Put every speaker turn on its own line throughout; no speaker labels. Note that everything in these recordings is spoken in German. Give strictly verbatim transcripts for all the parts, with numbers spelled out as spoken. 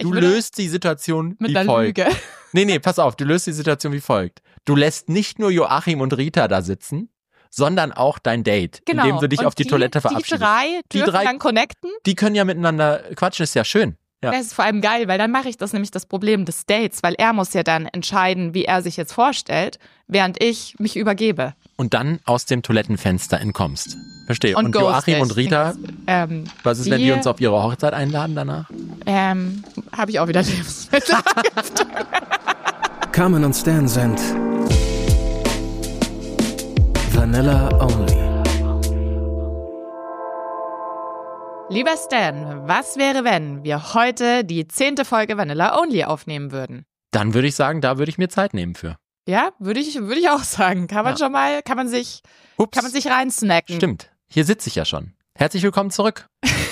Du löst die Situation
mit
wie
einer
folgt.
Lüge.
Nee, nee, pass auf, du löst die Situation wie folgt. Du lässt nicht nur Joachim und Rita da sitzen, sondern auch dein Date,
Genau.
indem du dich
und
auf die,
die,
Toilette verabschiedest.
Die drei
Die
dürfen
drei-
dann connecten.
Die können ja miteinander quatschen, ist ja schön. Ja.
Das ist vor allem geil, weil dann mache ich das nämlich das Problem des Dates, weil er muss ja dann entscheiden, wie er sich jetzt vorstellt, während ich mich übergebe.
Und dann aus dem Toilettenfenster entkommst. Verstehe. Und,
Und
Joachim
ghosted.
und Rita,
Ähm,
was ist, wenn
die-
die uns auf ihre Hochzeit einladen danach?
ähm, habe ich auch wieder Lebensmittel.
Carmen und Stan sind Vanilla Only.
Lieber Stan, was wäre, wenn wir heute die zehnte Folge Vanilla Only aufnehmen würden?
Dann würde ich sagen, da würde ich mir Zeit nehmen für.
Ja, würde ich, würde ich auch sagen. Kann man
Ja.
schon mal, kann man sich,
Ups.
kann man sich reinsnacken.
Stimmt. Hier sitze ich ja schon. Herzlich willkommen zurück.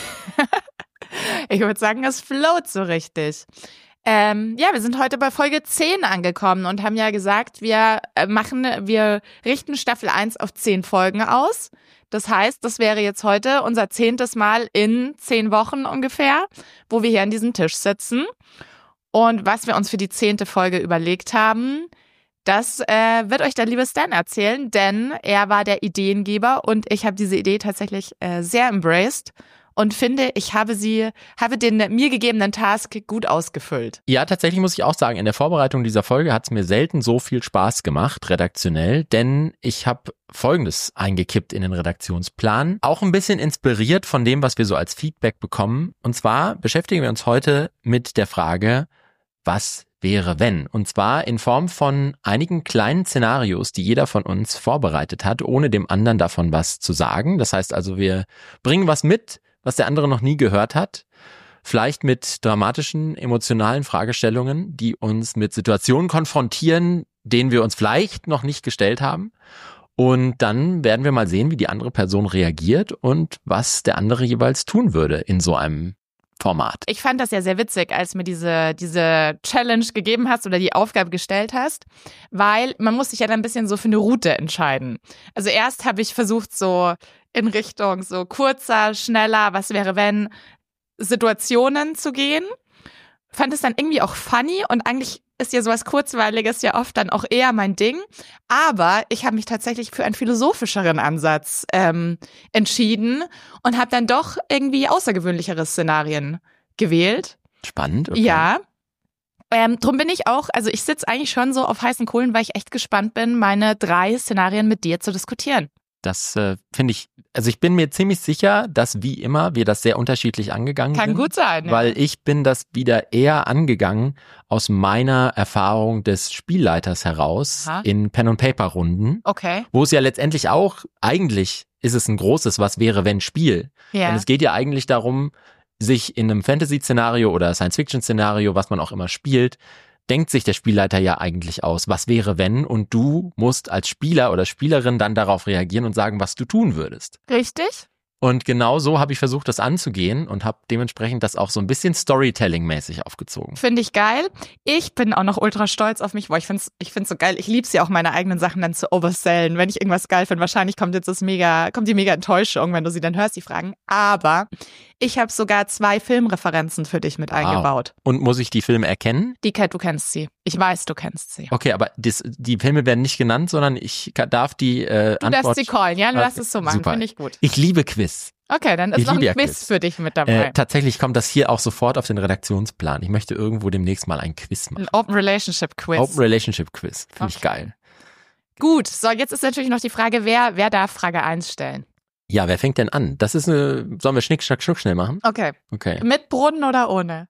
Ich würde sagen, es float so richtig. Ähm, ja, wir sind heute bei Folge zehn angekommen und haben ja gesagt, wir äh, machen, wir richten Staffel eins auf zehn Folgen aus. Das heißt, das wäre jetzt heute unser zehntes Mal in zehn Wochen ungefähr, wo wir hier an diesem Tisch sitzen. Und was wir uns für die zehnte Folge überlegt haben, das äh, wird euch der liebe Stan erzählen, denn er war der Ideengeber und ich habe diese Idee tatsächlich äh, sehr embraced und finde, ich habe sie, habe den mir gegebenen Task gut ausgefüllt.
Ja, tatsächlich muss ich auch sagen, in der Vorbereitung dieser Folge hat es mir selten so viel Spaß gemacht, redaktionell, denn ich habe Folgendes eingekippt in den Redaktionsplan. Auch ein bisschen inspiriert von dem, was wir so als Feedback bekommen. Und zwar beschäftigen wir uns heute mit der Frage, was wäre wenn? Und zwar in Form von einigen kleinen Szenarios, die jeder von uns vorbereitet hat, ohne dem anderen davon was zu sagen. Das heißt also, wir bringen was mit, was der andere noch nie gehört hat. Vielleicht mit dramatischen, emotionalen Fragestellungen, die uns mit Situationen konfrontieren, denen wir uns vielleicht noch nicht gestellt haben. Und dann werden wir mal sehen, wie die andere Person reagiert und was der andere jeweils tun würde in so einem Format.
Ich fand das ja sehr witzig, als du mir diese, diese Challenge gegeben hast oder die Aufgabe gestellt hast, weil man muss sich ja dann ein bisschen so für eine Route entscheiden. Also erst habe ich versucht, so in Richtung so kurzer, schneller, was wäre wenn, Situationen zu gehen. Fand es dann irgendwie auch funny und eigentlich ist ja sowas Kurzweiliges ja oft dann auch eher mein Ding. Aber ich habe mich tatsächlich für einen philosophischeren Ansatz ähm, entschieden und habe dann doch irgendwie außergewöhnlichere Szenarien gewählt.
Spannend. Okay.
Ja. Ähm, drum bin ich auch, also ich sitze eigentlich schon so auf heißen Kohlen, weil ich echt gespannt bin, meine drei Szenarien mit dir zu diskutieren.
Das äh, finde ich, also ich bin mir ziemlich sicher, dass wie immer wir das sehr unterschiedlich angegangen
Kann
sind.
gut sein. Ja.
Weil ich bin das wieder eher angegangen aus meiner Erfahrung des Spielleiters heraus
Aha.
in Pen-and-Paper-Runden,
Okay.
wo es ja letztendlich auch, eigentlich ist es ein großes Was-wäre-wenn-Spiel.
Ja.
Denn es geht ja eigentlich darum, sich in einem Fantasy-Szenario oder Science-Fiction-Szenario, was man auch immer spielt, denkt sich der Spielleiter ja eigentlich aus, was wäre wenn, und du musst als Spieler oder Spielerin dann darauf reagieren und sagen, was du tun würdest.
Richtig?
Und genau so habe ich versucht, das anzugehen und habe dementsprechend das auch so ein bisschen Storytelling-mäßig aufgezogen.
Finde ich geil. Ich bin auch noch ultra stolz auf mich. Boah, ich find's, ich find's so geil. Ich lieb's ja auch, meine eigenen Sachen dann zu oversellen. Wenn ich irgendwas geil finde, wahrscheinlich kommt jetzt das mega, kommt die mega Enttäuschung, wenn du sie dann hörst, die Fragen. Aber ich habe sogar zwei Filmreferenzen für dich mit eingebaut.
Wow. Und muss ich die Filme erkennen?
Die Kat, du kennst sie. Ich weiß, du kennst sie.
Okay, aber das, die Filme werden nicht genannt, sondern ich ka- darf die äh,
Du
Antwort...
darfst sie callen, ja? Du
Okay,
darfst es so machen.
super.
Finde ich gut.
Ich liebe Quiz.
Okay, dann ist
Ich
noch ein
liebe ja
Quiz
Quiz.
für dich mit dabei.
Äh, tatsächlich kommt das hier auch sofort auf den Redaktionsplan. Ich möchte irgendwo demnächst mal ein Quiz machen.
Ein Open Relationship Quiz.
Open Relationship Quiz. Finde ich
Okay.
geil.
Gut, so jetzt ist natürlich noch die Frage, wer, wer darf Frage eins stellen?
Ja, wer fängt denn an? Das ist eine... Sollen wir Schnick, Schnack, Schnuck schnell machen?
Okay.
Okay.
Mit Brunnen oder ohne?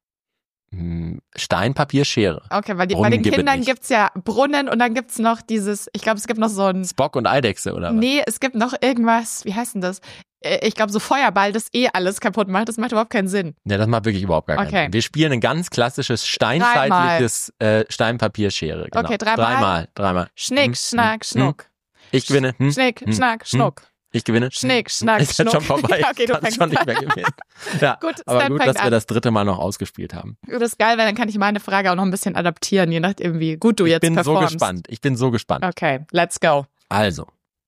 Hm, Stein, Papier, Schere.
Okay, weil die, bei
Brunnen
den
gibt es
Kindern
nicht.
gibt's ja Brunnen und dann gibt's noch dieses, ich glaube, es gibt noch so ein,
Spock und Eidechse, oder was?
nee, es gibt noch irgendwas, wie heißt denn das? Äh, Ich glaube, so Feuerball, das eh alles kaputt macht, das macht überhaupt keinen Sinn.
Ja, das macht wirklich überhaupt gar keinen
Okay.
Sinn. Wir spielen ein ganz klassisches steinzeitliches äh, Stein, Papier, Schere. Genau.
Okay, dreimal?
Dreimal, dreimal.
Schnick,
Hm,
Schnack,
hm,
Schnuck.
Ich gewinne. Hm,
Schnick,
hm,
Schnack,
hm.
Schnuck.
Ich gewinne.
Schnick, Schnack,
Ist jetzt schon
Schnuck.
vorbei.
Ja, okay, du
Kann
fängst
schon nicht
an.
mehr gewinnen. Ja,
Gut,
aber
Stan
gut,
fängt
dass wir
an.
das dritte Mal noch ausgespielt haben.
Das ist geil, weil dann kann ich meine Frage auch noch ein bisschen adaptieren, je nachdem, wie gut du
Ich
jetzt
bin so
performst.
gespannt. Ich bin so gespannt.
Okay, let's go.
Also,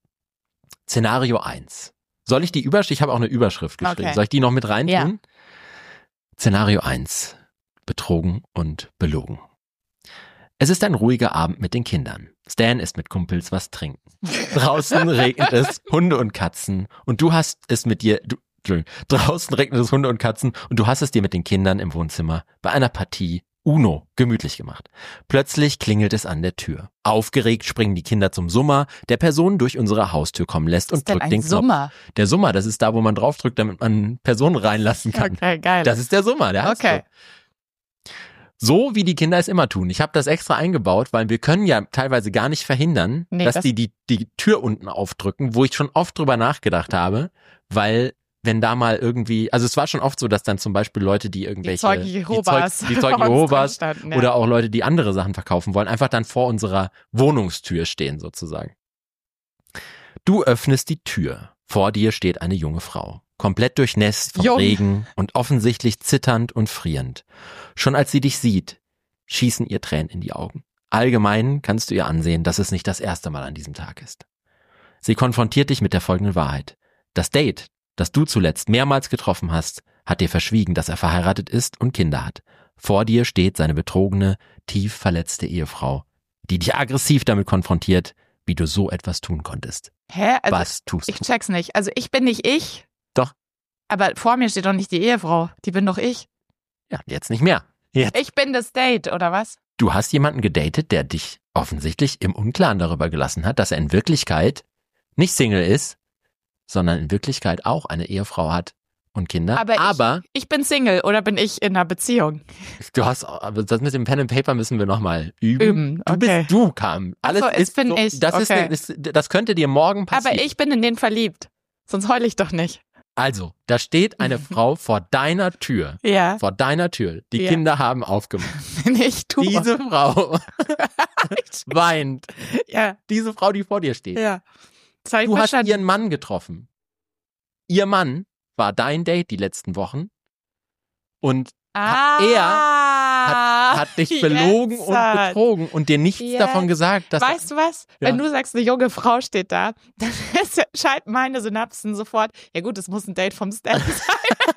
Szenario eins. Soll ich die Überschrift, ich habe auch eine Überschrift geschrieben.
Okay.
Soll ich die noch mit reintun?
Ja.
Szenario eins. betrogen und belogen. Es ist ein ruhiger Abend mit den Kindern. Stan isst mit Kumpels was trinken. Draußen regnet es, Hunde und Katzen. Und du hast es mit dir... Du, draußen regnet es, Hunde und Katzen. Und du hast es dir mit den Kindern im Wohnzimmer bei einer Partie Uno gemütlich gemacht. Plötzlich klingelt es an der Tür. Aufgeregt springen die Kinder zum Summer, der Person durch unsere Haustür kommen lässt und drückt den Knopf.
Summer?
Der Summer, das ist da, wo man draufdrückt, damit man Personen reinlassen kann.
Okay, geil.
Das ist der Summer, der heißt
Okay.
so. So wie die Kinder es immer tun. Ich habe das extra eingebaut, weil wir können ja teilweise gar nicht verhindern,
Nee,
dass
das-
die, die die Tür unten aufdrücken, wo ich schon oft drüber nachgedacht habe, weil wenn da mal irgendwie, also es war schon oft so, dass dann zum Beispiel Leute, die irgendwelche
Die Zeugen Jehovas.
die, Zeug, die Zeugen
bei uns
Jehovas
dran standen, ja.
oder auch Leute, die andere Sachen verkaufen wollen, einfach dann vor unserer Wohnungstür stehen sozusagen. Du öffnest die Tür. Vor dir steht eine junge Frau, komplett durchnässt vom
Jung.
Regen und offensichtlich zitternd und frierend. Schon als sie dich sieht, schießen ihr Tränen in die Augen. Allgemein kannst du ihr ansehen, dass es nicht das erste Mal an diesem Tag ist. Sie konfrontiert dich mit der folgenden Wahrheit. Das Date, das du zuletzt mehrmals getroffen hast, hat dir verschwiegen, dass er verheiratet ist und Kinder hat. Vor dir steht seine betrogene, tief verletzte Ehefrau, die dich aggressiv damit konfrontiert, wie du so etwas tun konntest.
Hä? Also,
Was tust
ich
du?
check's nicht. Also ich bin nicht ich.
Doch.
Aber vor mir steht doch nicht die Ehefrau. Die bin doch ich.
Ja, jetzt nicht mehr. Jetzt.
Ich bin das Date, oder was?
Du hast jemanden gedatet, der dich offensichtlich im Unklaren darüber gelassen hat, dass er in Wirklichkeit nicht Single ist, sondern in Wirklichkeit auch eine Ehefrau hat und Kinder.
Aber ich-
Aber
Ich bin Single oder bin ich in einer Beziehung?
du hast, aber das mit dem Pen and Paper müssen wir nochmal üben.
Üben,
Du
okay.
bist du, Kam. Alles
Ach so, es
ist
bin
so,
ich,
Das,
okay.
ist, ist, das könnte dir morgen passieren.
Aber ich bin in den verliebt. Sonst heul ich doch nicht.
Also, da steht eine Frau vor deiner Tür.
Ja,
Vor deiner Tür. Die
Ja.
Kinder haben aufgemacht.
bin ich du.
Diese Frau weint.
ja,
Diese Frau, die vor dir steht.
ja. Das hab ich
Du hast
verstanden.
ihren Mann getroffen. Ihr Mann war dein Date die letzten Wochen und
ah,
er hat dich belogen
jetzt
und
hat-
betrogen und dir nichts
Jetzt.
davon gesagt. Dass
Weißt du was?
Ja.
Wenn du sagst, eine junge Frau steht da, dann ist- schalten meine Synapsen sofort. Ja gut, es muss ein Date vom Stan sein.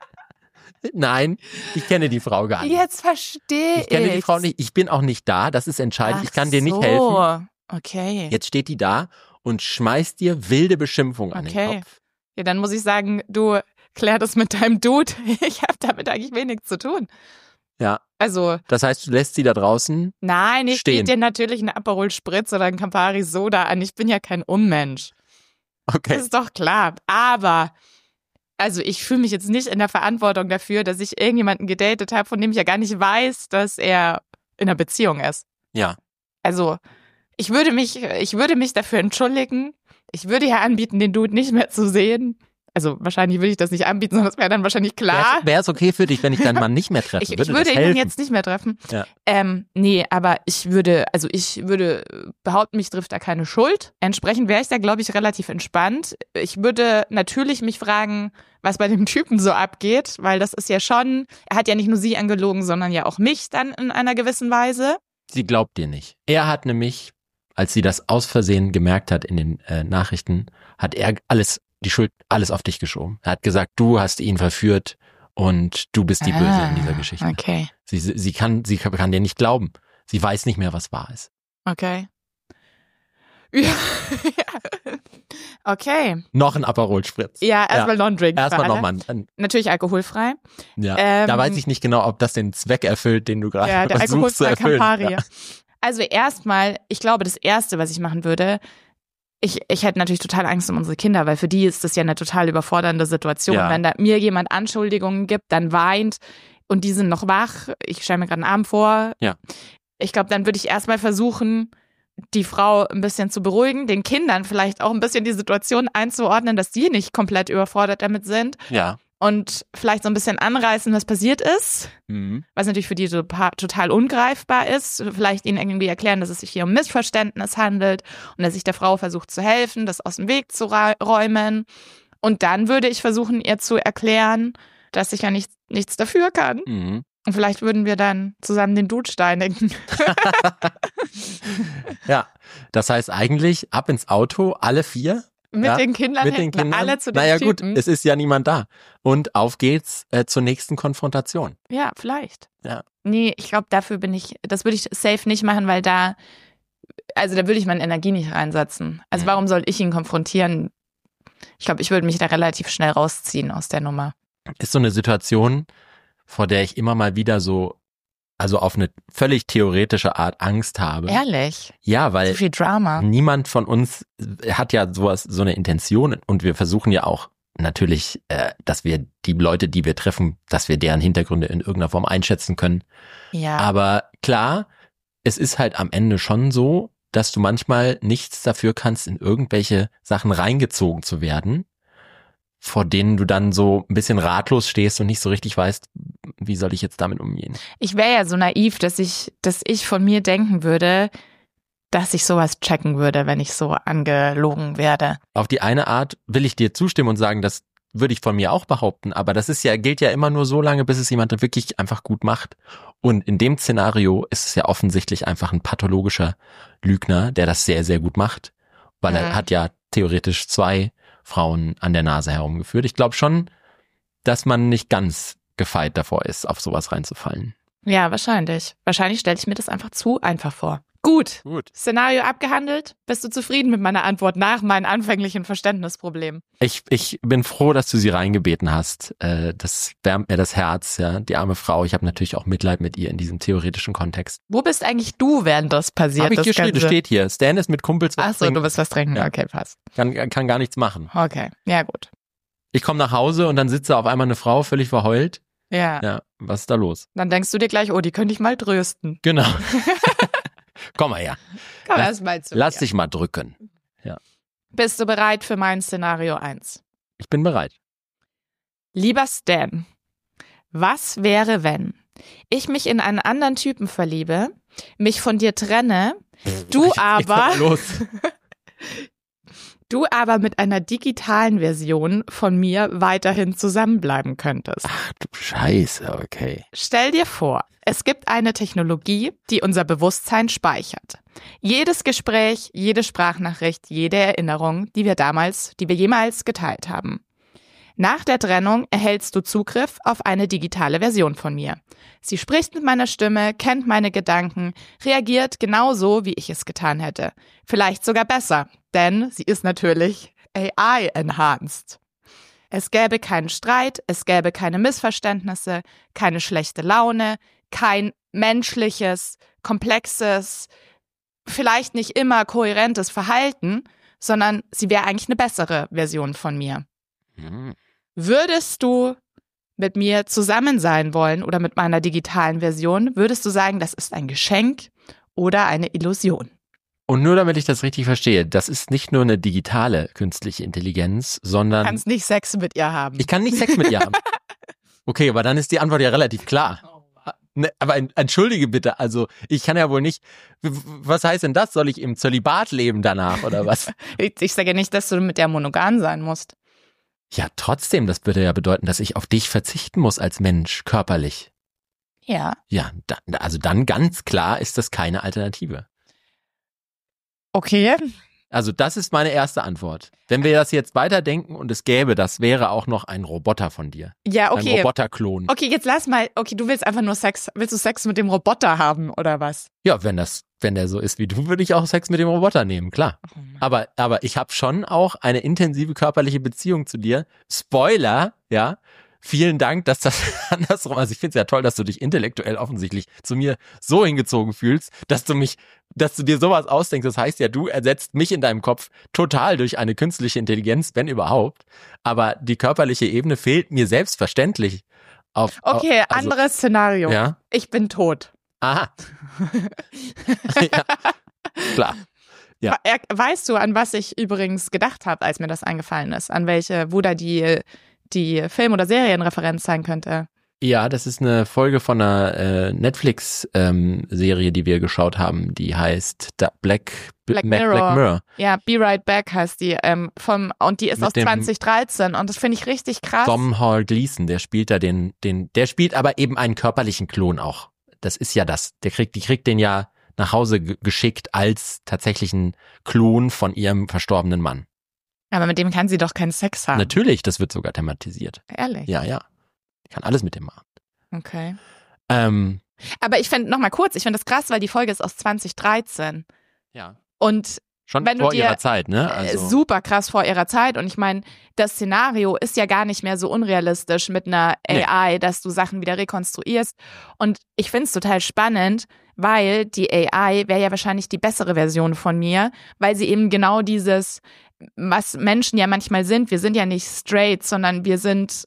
Nein, ich kenne die Frau gar nicht.
Jetzt verstehe ich.
Ich kenne die Frau nicht. Ich bin auch nicht da. Das ist entscheidend. ich kann dir nicht
so.
helfen.
Okay.
Jetzt steht die da und schmeißt dir wilde Beschimpfungen an
Okay.
den Kopf.
Ja, dann muss ich sagen, du klär das mit deinem Dude. Ich habe damit eigentlich wenig zu tun.
Ja,
Also,
das heißt, du lässt sie da draußen.
nein, ich
Stehen.
biete dir natürlich einen Aperol Spritz oder einen Campari Soda an. Ich bin ja kein Unmensch. Das
Okay.
ist doch klar. Aber, also ich fühle mich jetzt nicht in der Verantwortung dafür, dass ich irgendjemanden gedatet habe, von dem ich ja gar nicht weiß, dass er in einer Beziehung ist.
Ja.
Also, ich würde mich, ich würde mich dafür entschuldigen. Ich würde ja anbieten, den Dude nicht mehr zu sehen. Also wahrscheinlich würde ich das nicht anbieten, sondern es wäre dann wahrscheinlich klar.
Wäre es okay für dich, wenn ich deinen Mann nicht mehr treffe?
Ich, ich
würde
würde
das
ihn
helfen?
jetzt nicht mehr treffen.
Ja.
Ähm, nee, aber ich würde, also ich würde behaupten, mich trifft da keine Schuld. Entsprechend wäre ich da, glaube ich, relativ entspannt. Ich würde natürlich mich fragen, was bei dem Typen so abgeht, weil das ist ja schon, er hat ja nicht nur sie angelogen, sondern ja auch mich dann in einer gewissen Weise.
Sie glaubt dir nicht. Er hat nämlich, als sie das aus Versehen gemerkt hat in den äh, Nachrichten, hat er alles, die Schuld, alles auf dich geschoben. Er hat gesagt, du hast ihn verführt und du bist die Böse in dieser Geschichte.
Ah, Okay,
Sie, sie kann, sie kann dir nicht glauben. Sie weiß nicht mehr, was wahr ist.
okay. Ja. Okay.
Noch ein Aperol Spritz.
Ja, erstmal noch ein Drink. für
Erstmal
alle.
nochmal ein,
Natürlich alkoholfrei.
ja.
Ähm,
da weiß ich nicht genau, ob das den Zweck erfüllt, den du gerade
Ja, der
versuchst zu
alkoholfreie
erfüllen.
Campari.
Ja.
Also erstmal, ich glaube, das Erste, was ich machen würde, ich, ich hätte natürlich total Angst um unsere Kinder, weil für die ist das ja eine total überfordernde Situation.
Ja.
Wenn da mir jemand Anschuldigungen gibt, dann weint und die sind noch wach. Ich stelle mir gerade einen Arm vor.
Ja.
Ich glaube, dann würde ich erstmal versuchen, die Frau ein bisschen zu beruhigen, den Kindern vielleicht auch ein bisschen die Situation einzuordnen, dass die nicht komplett überfordert damit sind
Ja.
und vielleicht so ein bisschen anreißen, was passiert ist.
Mhm.
Was natürlich für die so pa- total ungreifbar ist. Vielleicht ihnen irgendwie erklären, dass es sich hier um Missverständnis handelt und dass ich der Frau versucht zu helfen, das aus dem Weg zu ra- räumen. Und dann würde ich versuchen, ihr zu erklären, dass ich ja nicht, nichts dafür kann.
Mhm.
Und vielleicht würden wir dann zusammen den Dude steinigen.
Ja. Das heißt eigentlich, ab ins Auto, alle vier.
mit
ja,
den Kindern
mit den
hätten wir
Kindern.
alle zu den
Naja
Typen.
gut, es ist ja niemand da. Und auf geht's äh, zur nächsten Konfrontation.
Ja, vielleicht.
Ja.
Nee, ich glaube, dafür bin ich, das würde ich safe nicht machen, weil da, also da würde ich meine Energie nicht reinsetzen. Also
Mhm.
warum soll ich ihn konfrontieren? Ich glaube, ich würde mich da relativ schnell rausziehen aus der Nummer.
Ist so eine Situation, vor der ich immer mal wieder so, also auf eine völlig theoretische Art Angst habe.
Ehrlich?
Ja, weil
So viel Drama.
niemand von uns hat ja sowas, so eine Intention und wir versuchen ja auch natürlich, äh, dass wir die Leute, die wir treffen, dass wir deren Hintergründe in irgendeiner Form einschätzen können.
Ja.
Aber klar, es ist halt am Ende schon so, dass du manchmal nichts dafür kannst, in irgendwelche Sachen reingezogen zu werden, vor denen du dann so ein bisschen ratlos stehst und nicht so richtig weißt, wie soll ich jetzt damit umgehen.
Ich wäre ja so naiv, dass ich, dass ich von mir denken würde, dass ich sowas checken würde, wenn ich so angelogen werde.
Auf die eine Art will ich dir zustimmen und sagen, das würde ich von mir auch behaupten, aber das ist ja, gilt ja immer nur so lange, bis es jemand wirklich einfach gut macht. Und in dem Szenario ist es ja offensichtlich einfach ein pathologischer Lügner, der das sehr, sehr gut macht, weil
Mhm.
er hat ja theoretisch zwei Frauen an der Nase herumgeführt. Ich glaube schon, dass man nicht ganz gefeit davor ist, auf sowas reinzufallen.
Ja, wahrscheinlich. Wahrscheinlich stelle ich mir das einfach zu einfach vor. Gut.
Gut.
Szenario abgehandelt. Bist du zufrieden mit meiner Antwort nach meinen anfänglichen Verständnisproblemen?
Ich, ich bin froh, dass du sie reingebeten hast. Äh, Das wärmt mir das Herz, ja. Die arme Frau. Ich habe natürlich auch Mitleid mit ihr in diesem theoretischen Kontext.
Wo bist eigentlich du, während das passiert?
Habe ich
das
geschrieben,
Ganze?
steht hier. Stan ist mit Kumpels was
Ach so,
trinken,
du willst was trinken.
Ja.
Okay, passt.
kann, kann gar nichts machen.
Okay, ja gut.
Ich komme nach Hause und dann sitzt da auf einmal eine Frau, völlig verheult.
Ja.
Ja, was ist da los?
Dann denkst du dir gleich, oh, die könnte ich mal trösten.
Genau. Komm mal her.
Komm
Lass-
erst mal zu
Lass
mir.
dich mal drücken.
Bist du bereit für mein Szenario eins?
Ich bin bereit.
Lieber Stan, was wäre, wenn ich mich in einen anderen Typen verliebe, mich von dir trenne, du
Jetzt geht's
aber,
aber los.
du aber mit einer digitalen Version von mir weiterhin zusammenbleiben könntest?
Ach du Scheiße, okay.
Stell dir vor, es gibt eine Technologie, die unser Bewusstsein speichert. Jedes Gespräch, jede Sprachnachricht, jede Erinnerung, die wir damals, die wir jemals geteilt haben. Nach der Trennung erhältst du Zugriff auf eine digitale Version von mir. Sie spricht mit meiner Stimme, kennt meine Gedanken, reagiert genauso, wie ich es getan hätte. Vielleicht sogar besser, denn sie ist natürlich A I-enhanced. Es gäbe keinen Streit, es gäbe keine Missverständnisse, keine schlechte Laune, kein menschliches, komplexes, vielleicht nicht immer kohärentes Verhalten, sondern sie wäre eigentlich eine bessere Version von mir.
Hm.
Würdest du mit mir zusammen sein wollen oder mit meiner digitalen Version, würdest du sagen, das ist ein Geschenk oder eine Illusion?
Und nur damit ich das richtig verstehe, das ist nicht nur eine digitale künstliche Intelligenz,
Du
sondern
kannst nicht Sex mit ihr haben.
ich kann nicht Sex mit ihr haben. Okay, aber dann ist die Antwort ja relativ klar. Ne, aber en- entschuldige bitte, also ich kann ja wohl nicht, w- w- was heißt denn das? Soll ich im Zölibat leben danach oder was?
Ich, ich sage ja nicht, dass du mit der monogam sein musst.
Ja, trotzdem, das würde ja bedeuten, dass ich auf dich verzichten muss als Mensch, körperlich.
Ja.
Ja, da, also dann ganz klar ist das keine Alternative.
Okay.
Also das ist meine erste Antwort. Wenn wir das jetzt weiterdenken und es gäbe, das wäre auch noch ein Roboter von dir.
Ja,
Ein
okay.
Roboterklon.
Okay, jetzt lass mal, okay, du willst einfach nur Sex, willst du Sex mit dem Roboter haben oder was?
Ja, wenn das, wenn der so ist wie du, würde ich auch Sex mit dem Roboter nehmen, klar. Aber, aber ich habe schon auch eine intensive körperliche Beziehung zu dir. Spoiler, ja. Vielen Dank, dass das andersrum, also ich finde es ja toll, dass du dich intellektuell offensichtlich zu mir so hingezogen fühlst, dass du mich, dass du dir sowas ausdenkst. Das heißt ja, du ersetzt mich in deinem Kopf total durch eine künstliche Intelligenz, wenn überhaupt. Aber die körperliche Ebene fehlt mir selbstverständlich. Auf,
Okay,
auf, also,
anderes Szenario.
Ja.
Ich bin tot.
Aha. Ja, klar. Ja.
Er- Weißt du, an was ich übrigens gedacht habe, als mir das eingefallen ist? An welche, wo da die, die Film- oder Serienreferenz sein könnte?
Ja, das ist eine Folge von einer äh, Netflix-Serie, die wir geschaut haben, die heißt da Black,
Black
Mac-
Mirror.
Black Mirror.
Ja, Be Right Back heißt die. Ähm, vom, und die ist
Mit
aus
dem
zwanzig dreizehn und das finde ich richtig krass.
Dom Hall Gleason, der spielt da den, den, der spielt aber eben einen körperlichen Klon auch. Das ist ja das. Der kriegt, die kriegt den ja nach Hause ge- geschickt als tatsächlichen Klon von ihrem verstorbenen Mann.
Aber mit dem kann sie doch keinen Sex haben.
Natürlich, das wird sogar thematisiert.
Ehrlich?
Ja, ja. Ich kann alles mit dem machen.
Okay.
Ähm,
Aber ich finde, nochmal kurz, ich finde das krass, weil die Folge ist aus zwanzig dreizehn.
ja.
Und
Schon
wenn du
vor
dir,
ihrer Zeit, ne?
äh,
Also,
super krass vor ihrer Zeit. Und ich meine, das Szenario ist ja gar nicht mehr so unrealistisch mit einer A I, dass du Sachen wieder rekonstruierst. Und ich finde es total spannend, weil die A I wäre ja wahrscheinlich die bessere Version von mir, weil sie eben genau dieses, was Menschen ja manchmal sind, wir sind ja nicht straight, sondern wir sind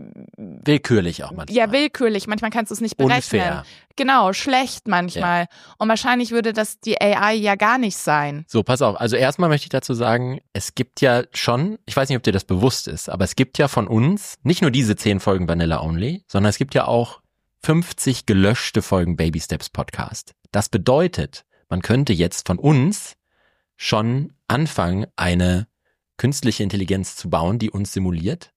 willkürlich auch manchmal.
ja willkürlich, manchmal kannst du es nicht berechnen.
Unfair.
Genau, schlecht manchmal.
Ja.
Und wahrscheinlich würde das die A I ja gar nicht sein.
So, pass auf. Also erstmal möchte ich dazu sagen, es gibt ja schon, ich weiß nicht, ob dir das bewusst ist, aber es gibt ja von uns nicht nur diese zehn Folgen Vanilla Only, sondern es gibt ja auch fünfzig gelöschte Folgen Baby Steps Podcast. Das bedeutet, man könnte jetzt von uns schon anfangen, eine künstliche Intelligenz zu bauen, die uns simuliert.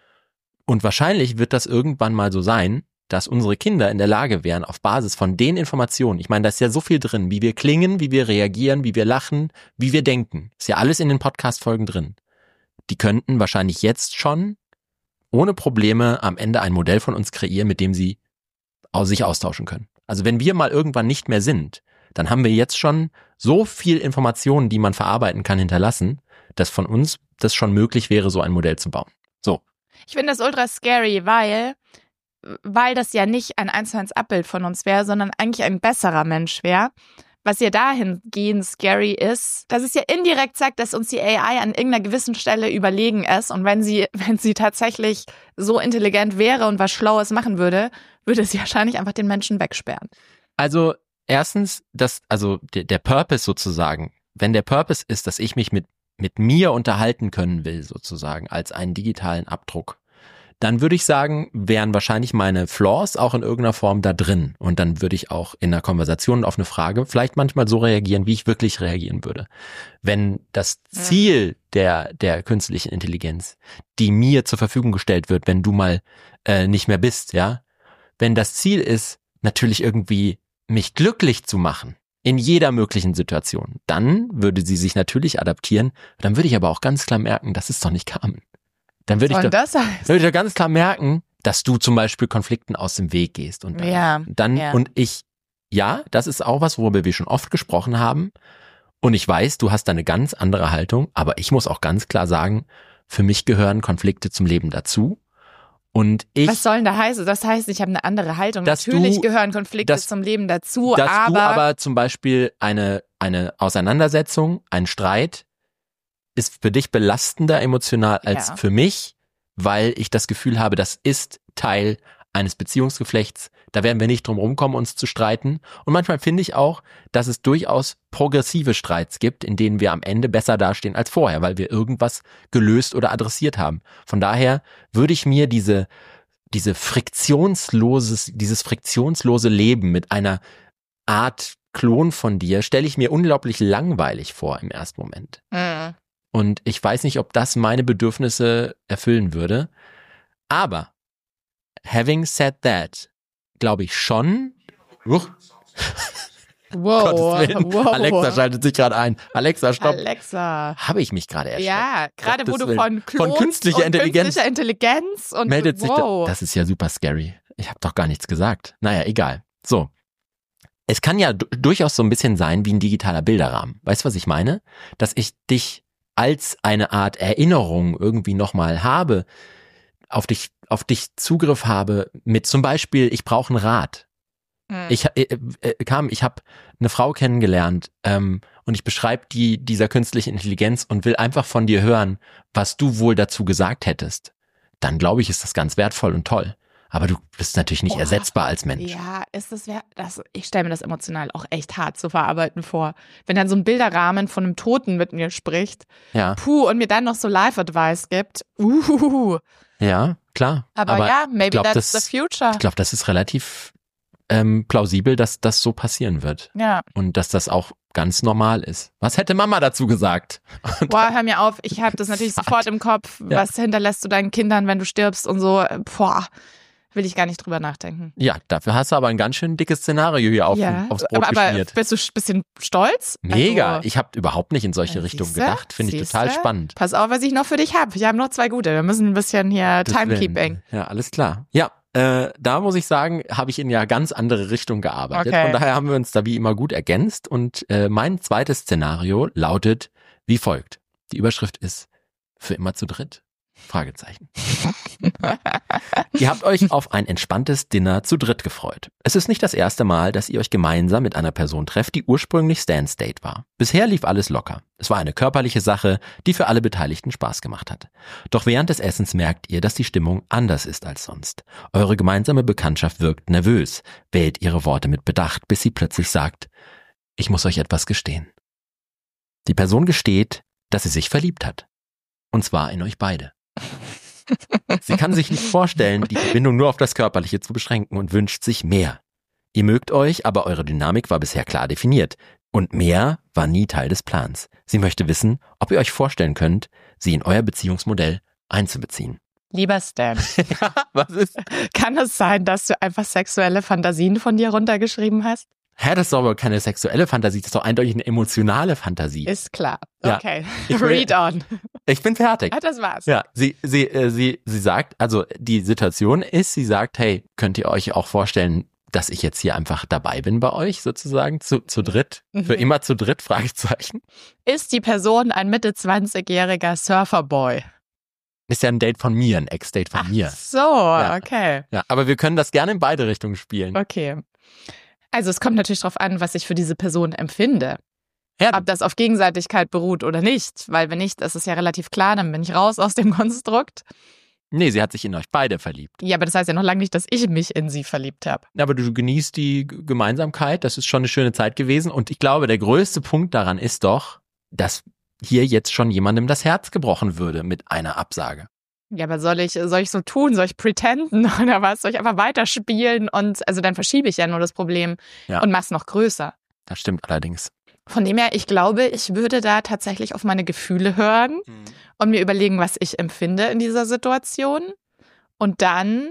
Und wahrscheinlich wird das irgendwann mal so sein, dass unsere Kinder in der Lage wären, auf Basis von den Informationen, ich meine, da ist ja so viel drin, wie wir klingen, wie wir reagieren, wie wir lachen, wie wir denken. Ist ja alles in den Podcast-Folgen drin. Die könnten wahrscheinlich jetzt schon ohne Probleme am Ende ein Modell von uns kreieren, mit dem sie aus sich austauschen können. Also wenn wir mal irgendwann nicht mehr sind, dann haben wir jetzt schon so viel Informationen, die man verarbeiten kann, hinterlassen, dass von uns das schon möglich wäre, so ein Modell zu bauen. So.
Ich finde das ultra scary, weil, weil das ja nicht ein eins zu eins Abbild von uns wäre, sondern eigentlich ein besserer Mensch wäre. Was ja dahingehend scary ist, dass es ja indirekt sagt, dass uns die A I an irgendeiner gewissen Stelle überlegen ist. Und wenn sie, wenn sie tatsächlich so intelligent wäre und was Schlaues machen würde, würde sie wahrscheinlich einfach den Menschen wegsperren.
Also erstens, das, also der, der Purpose sozusagen, wenn der Purpose ist, dass ich mich mit mit mir unterhalten können will, sozusagen, als einen digitalen Abdruck, dann würde ich sagen, wären wahrscheinlich meine Flaws auch in irgendeiner Form da drin. Und dann würde ich auch in einer Konversation auf eine Frage vielleicht manchmal so reagieren, wie ich wirklich reagieren würde. Wenn das Ziel der der künstlichen Intelligenz, die mir zur Verfügung gestellt wird, wenn du mal äh, nicht mehr bist, ja, wenn das Ziel ist, natürlich irgendwie mich glücklich zu machen, in jeder möglichen Situation, dann würde sie sich natürlich adaptieren. Dann würde ich aber auch ganz klar merken, das ist doch nicht Carmen. Dann würde ich, doch,
das heißt?
würde ich doch ganz klar merken, dass du zum Beispiel Konflikten aus dem Weg gehst. Und dann,
ja,
dann
ja.
und ich, ja, das ist auch was, worüber wir schon oft gesprochen haben. Und ich weiß, du hast da eine ganz andere Haltung, aber ich muss auch ganz klar sagen, für mich gehören Konflikte zum Leben dazu. Und ich,
was soll denn da heißen? Das heißt, ich habe eine andere Haltung.
Dass
Natürlich
du-
gehören Konflikte
dass-
zum Leben dazu,
dass
aber,
du aber zum Beispiel eine, eine Auseinandersetzung, ein Streit ist für dich belastender emotional als
Ja.
für mich, weil ich das Gefühl habe, das ist Teil eines Beziehungsgeflechts. Da werden wir nicht drum rumkommen, uns zu streiten. Und manchmal finde ich auch, dass es durchaus progressive Streits gibt, in denen wir am Ende besser dastehen als vorher, weil wir irgendwas gelöst oder adressiert haben. Von daher würde ich mir diese, diese friktionsloses, dieses friktionslose Leben mit einer Art Klon von dir, stelle ich mir unglaublich langweilig vor im ersten Moment.
Mhm.
Und ich weiß nicht, ob das meine Bedürfnisse erfüllen würde. Aber having said that, glaube ich schon. Uch,
Wow,
Gottes Willen.
wow.
Alexa schaltet sich gerade ein. Alexa, stopp.
Alexa.
Habe ich mich gerade erschreckt.
Ja, gerade wo
Gottes
du
Willen.
von Klons
Von künstlicher
und
Intelligenz
künstlicher Intelligenz und
meldet sich da,
wow.
das ist ja super scary. Ich habe doch gar nichts gesagt. Naja, egal. So. Es kann ja du- durchaus so ein bisschen sein wie ein digitaler Bilderrahmen. Weißt du, was ich meine? Dass ich dich als eine Art Erinnerung irgendwie nochmal habe, auf dich, auf dich Zugriff habe mit zum Beispiel, ich brauche einen Rat.
Hm.
Ich äh, äh, kam, ich habe eine Frau kennengelernt ähm, und ich beschreibe die dieser künstlichen Intelligenz und will einfach von dir hören, was du wohl dazu gesagt hättest. Dann glaube ich, ist das ganz wertvoll und toll. Aber du bist natürlich nicht
Oh,
ersetzbar als Mensch.
Ja, ist das, wer- das ich stelle mir das emotional auch echt hart zu verarbeiten vor. Wenn dann so ein Bilderrahmen von einem Toten mit mir spricht,
Ja,
puh, und mir dann noch so Life-Advice gibt, uhuhu.
ja, klar.
Aber, ja, maybe
glaub,
that's
das-
the future.
Ich glaube, das ist relativ ähm, plausibel, dass das so passieren wird.
Ja,
Und dass das auch ganz normal ist. Was hätte Mama dazu gesagt?
boah, hör mir auf, ich habe das natürlich sofort im Kopf.
Ja.
Was hinterlässt du deinen Kindern, wenn du stirbst und so, boah. will ich gar nicht drüber nachdenken.
Ja, dafür hast du aber ein ganz schön dickes Szenario hier auf,
ja,
aufs Brot
aber, aber
geschmiert.
bist du ein bisschen stolz?
Mega,
Also,
ich habe überhaupt nicht in solche
äh,
Richtungen
siehste?
gedacht. Finde ich
Siehste?
total spannend.
Pass auf, was ich noch für dich habe. Ich habe noch zwei gute. Wir müssen ein bisschen hier
Gottes
Timekeeping.
Willen. Ja, alles klar. Ja, äh, da muss ich sagen, habe ich in ja ganz andere Richtung gearbeitet.
Okay.
Von daher haben wir uns da wie immer gut ergänzt. Und äh, mein zweites Szenario lautet wie folgt. Die Überschrift ist für immer zu dritt? Fragezeichen. Ihr habt euch auf ein entspanntes Dinner zu dritt gefreut. Es ist nicht das erste Mal, dass ihr euch gemeinsam mit einer Person trefft, die ursprünglich Stan's Date war. Bisher lief alles locker. Es war eine körperliche Sache, die für alle Beteiligten Spaß gemacht hat. Doch während des Essens merkt ihr, dass die Stimmung anders ist als sonst. Eure gemeinsame Bekanntschaft wirkt nervös, wählt ihre Worte mit Bedacht, bis sie plötzlich sagt, ich muss euch etwas gestehen. Die Person gesteht, dass sie sich verliebt hat. Und zwar in euch beide. Sie kann sich nicht vorstellen, die Verbindung nur auf das Körperliche zu beschränken und wünscht sich mehr. Ihr mögt euch, aber eure Dynamik war bisher klar definiert. Und mehr war nie Teil des Plans. Sie möchte wissen, ob ihr euch vorstellen könnt, sie in euer Beziehungsmodell einzubeziehen.
Lieber Stan,
Ja, was ist?
kann es sein, dass du einfach sexuelle Fantasien von dir runtergeschrieben hast?
Hä, das ist aber keine sexuelle Fantasie, das ist doch eindeutig eine emotionale Fantasie.
Ist klar.
Ja.
Okay.
Ich will-
Read on.
Ich bin fertig.
Ah, das war's.
Ja, sie, sie, äh, sie, sie sagt, also die Situation ist, sie sagt, hey, könnt ihr euch auch vorstellen, dass ich jetzt hier einfach dabei bin bei euch sozusagen, zu, zu dritt,
Mhm.
für immer zu dritt, Fragezeichen.
Ist die Person ein Mitte zwanzigjähriger Surferboy?
Ist ja ein Date von mir, ein Ex-Date von
Ach
mir.
so,
Ja.
okay.
Ja, aber wir können das gerne in beide Richtungen spielen.
Okay. Also es kommt natürlich darauf an, was ich für diese Person empfinde.
Ja,
Ob das auf Gegenseitigkeit beruht oder nicht. Weil wenn nicht, ist es ja relativ klar, dann bin ich raus aus dem Konstrukt.
nee, sie hat sich in euch beide verliebt.
Ja, aber das heißt ja noch lange nicht, dass ich mich in sie verliebt habe.
Aber du genießt die G- Gemeinsamkeit, das ist schon eine schöne Zeit gewesen. Und ich glaube, der größte Punkt daran ist doch, dass hier jetzt schon jemandem das Herz gebrochen würde mit einer Absage.
Ja, aber soll ich, soll ich so tun? Soll ich pretenden oder was? Soll ich einfach weiterspielen? Und also dann verschiebe ich ja nur das Problem
Ja.
und mach's noch größer.
Das stimmt allerdings.
Von dem her, ich glaube, ich würde da tatsächlich auf meine Gefühle hören und mir überlegen, was ich empfinde in dieser Situation. Und dann,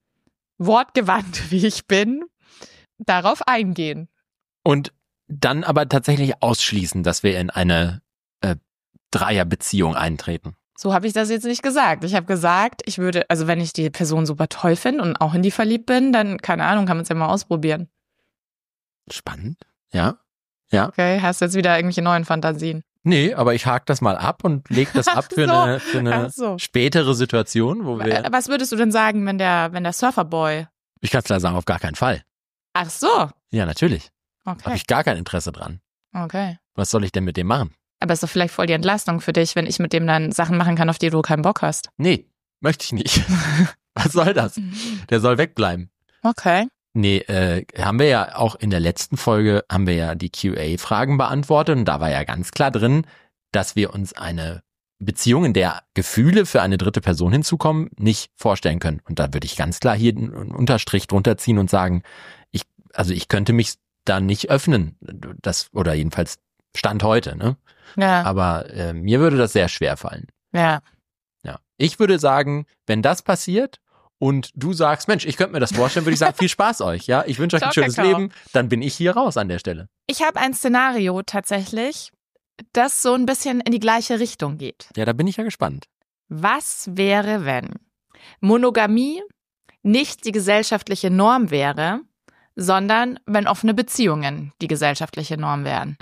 wortgewandt wie ich bin, darauf eingehen.
Und dann aber tatsächlich ausschließen, dass wir in eine äh, Dreierbeziehung eintreten.
So habe ich das jetzt nicht gesagt. Ich habe gesagt, ich würde, also wenn ich die Person super toll finde und auch in die verliebt bin, dann, keine Ahnung, kann man es ja mal ausprobieren.
Spannend. Ja. Ja.
Okay, hast jetzt wieder irgendwelche neuen Fantasien.
Nee, aber ich hake das mal ab und leg das ab für
so.
eine, für eine
Ach so.
spätere Situation, wo wir.
Äh, Was würdest du denn sagen, wenn der, wenn der Surferboy?
Ich kann es klar sagen, auf gar keinen Fall.
Ach so.
Ja, natürlich. Habe
Okay.
ich gar kein Interesse dran.
Okay.
Was soll ich denn mit dem machen?
Aber ist doch vielleicht voll die Entlastung für dich, wenn ich mit dem dann Sachen machen kann, auf die du keinen Bock hast.
Nee, möchte ich nicht. Was soll das? Der soll wegbleiben.
Okay.
Nee, äh, haben wir ja auch in der letzten Folge, haben wir ja die Q A-Fragen beantwortet und da war ja ganz klar drin, dass wir uns eine Beziehung, in der Gefühle für eine dritte Person hinzukommen, nicht vorstellen können. Und da würde ich ganz klar hier einen Unterstrich drunter ziehen und sagen, ich, also ich könnte mich da nicht öffnen. Das, oder jedenfalls Stand heute, ne?
Ja.
Aber äh, mir würde das sehr schwer fallen.
Ja.
Ja. Ich würde sagen, wenn das passiert und du sagst, Mensch, ich könnte mir das vorstellen, würde ich sagen, viel Spaß euch, ja? Ich wünsche euch ein
Ciao,
schönes
Kakao.
Leben, dann bin ich hier raus an der Stelle.
Ich habe ein Szenario tatsächlich, das so ein bisschen in die gleiche Richtung geht.
Ja, da bin ich ja gespannt.
Was wäre, wenn Monogamie nicht die gesellschaftliche Norm wäre, sondern wenn offene Beziehungen die gesellschaftliche Norm wären?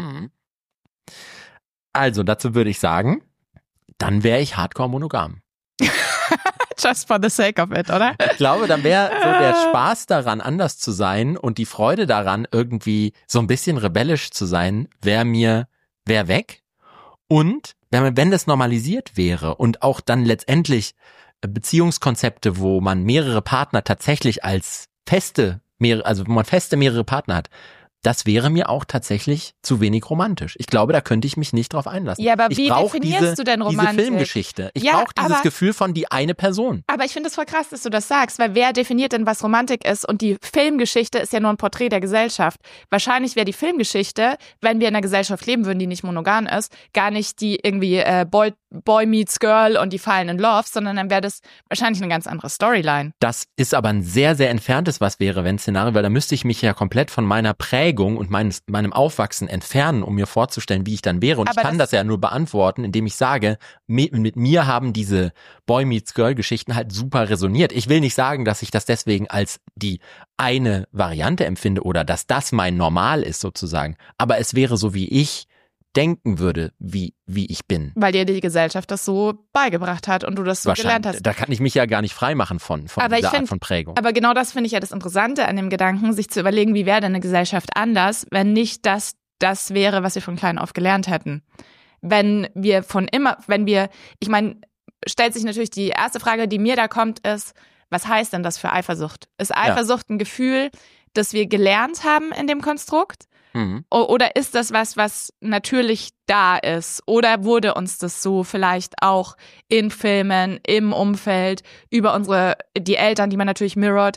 Also, dazu würde ich sagen, dann wäre ich hardcore monogam.
Just for the sake of it, oder?
Ich glaube, dann wäre so der Spaß daran, anders zu sein und die Freude daran, irgendwie so ein bisschen rebellisch zu sein, wäre mir, wäre weg. Und wenn, wenn das normalisiert wäre und auch dann letztendlich Beziehungskonzepte, wo man mehrere Partner tatsächlich als feste, mehrere, also wo man feste mehrere Partner hat, das wäre mir auch tatsächlich zu wenig romantisch. Ich glaube, da könnte ich mich nicht drauf einlassen.
Ja, aber
ich
wie
brauch
definierst
diese,
du denn
diese
Romantik?
Filmgeschichte. Ich
Ja,
brauche dieses
aber-
Gefühl von die eine Person.
Aber ich finde es voll krass, dass du das sagst, weil wer definiert denn, was Romantik ist? Und die Filmgeschichte ist ja nur ein Porträt der Gesellschaft. Wahrscheinlich wäre die Filmgeschichte, wenn wir in einer Gesellschaft leben würden, die nicht monogam ist, gar nicht die irgendwie äh, Boy, Boy meets Girl und die fallen in Love, sondern dann wäre das wahrscheinlich eine ganz andere Storyline.
Das ist aber ein sehr, sehr entferntes was wäre, wenn Szenario, weil da müsste ich mich ja komplett von meiner Prägung und meines, meinem Aufwachsen entfernen, um mir vorzustellen, wie ich dann wäre. Und aber ich kann das, das ja nur beantworten, indem ich sage, mit, mit mir haben diese Boy meets Girl Geschichten halt super resoniert. Ich will nicht sagen, dass ich das deswegen als die eine Variante empfinde oder dass das mein Normal ist sozusagen. Aber es wäre so, wie ich denken würde, wie wie ich bin.
Weil dir die Gesellschaft das so beigebracht hat und du das so gelernt hast.
Da kann ich mich ja gar nicht frei machen von, von
aber
dieser
find,
Art von Prägung.
Aber genau das finde ich ja das Interessante an dem Gedanken, sich zu überlegen, wie wäre denn eine Gesellschaft anders, wenn nicht das das wäre, was wir von klein auf gelernt hätten. Wenn wir von immer, wenn wir, ich meine, stellt sich natürlich die erste Frage, die mir da kommt, ist, was heißt denn das für Eifersucht? Ist Eifersucht ja. ein Gefühl, das wir gelernt haben in dem Konstrukt? Mhm. Oder ist das was, was natürlich da ist? Oder wurde uns das so vielleicht auch in Filmen, im Umfeld, über unsere, die Eltern, die man natürlich mirrort,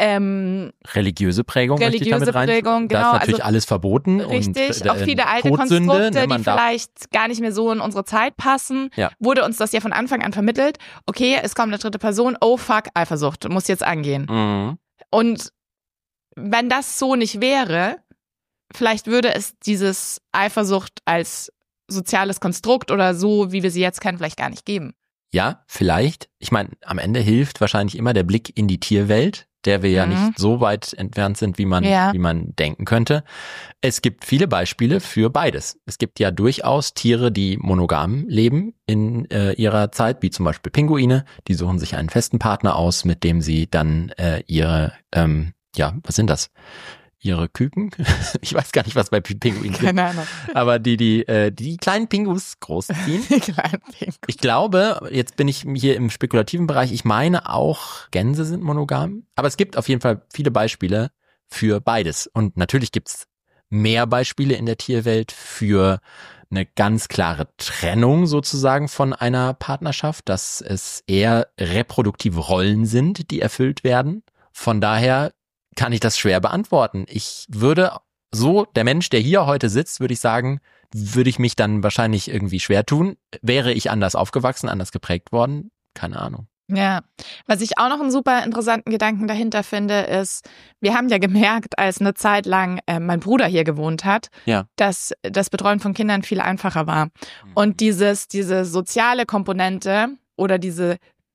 ähm,
religiöse Prägung,
religiöse
möchte ich damit
Prägung,
rein.
genau.
Da ist natürlich
also,
alles verboten.
Richtig,
und, äh,
auch viele alte
Todsünde,
Konstrukte,
ne,
die vielleicht gar nicht mehr so in unsere Zeit passen,
ja.
wurde uns das ja von Anfang an vermittelt. Okay, es kommt eine dritte Person, oh fuck, Eifersucht, muss jetzt angehen.
Mhm.
Und wenn das so nicht wäre, vielleicht würde es dieses Eifersucht als soziales Konstrukt oder so, wie wir sie jetzt kennen, vielleicht gar nicht geben.
Ja, vielleicht. Ich meine, am Ende hilft wahrscheinlich immer der Blick in die Tierwelt, der wir ja mhm. nicht so weit entfernt sind, wie man, ja. wie man denken könnte. Es gibt viele Beispiele für beides. Es gibt ja durchaus Tiere, die monogam leben in äh, ihrer Zeit, wie zum Beispiel Pinguine. Die suchen sich einen festen Partner aus, mit dem sie dann äh, ihre, ähm, ja, was sind das? Ihre Küken? Ich weiß gar nicht, was bei Pinguinen sind.
Keine Ahnung.
Aber die, die, äh, die kleinen Pingus großziehen.
Die kleinen Pingus.
Ich glaube, jetzt bin ich hier im spekulativen Bereich, ich meine auch Gänse sind monogam. Aber es gibt auf jeden Fall viele Beispiele für beides. Und natürlich gibt's mehr Beispiele in der Tierwelt für eine ganz klare Trennung sozusagen von einer Partnerschaft, dass es eher reproduktive Rollen sind, die erfüllt werden. Von daher kann ich das schwer beantworten. Ich würde so, der Mensch, der hier heute sitzt, würde ich sagen, würde ich mich dann wahrscheinlich irgendwie schwer tun. Wäre ich anders aufgewachsen, anders geprägt worden? Keine Ahnung.
Ja, was ich auch noch einen super interessanten Gedanken dahinter finde, ist, wir haben ja gemerkt, als eine Zeit lang äh, mein Bruder hier gewohnt hat,
ja.
dass das Betreuen von Kindern viel einfacher war. Mhm. Und dieses, diese soziale Komponente oder diese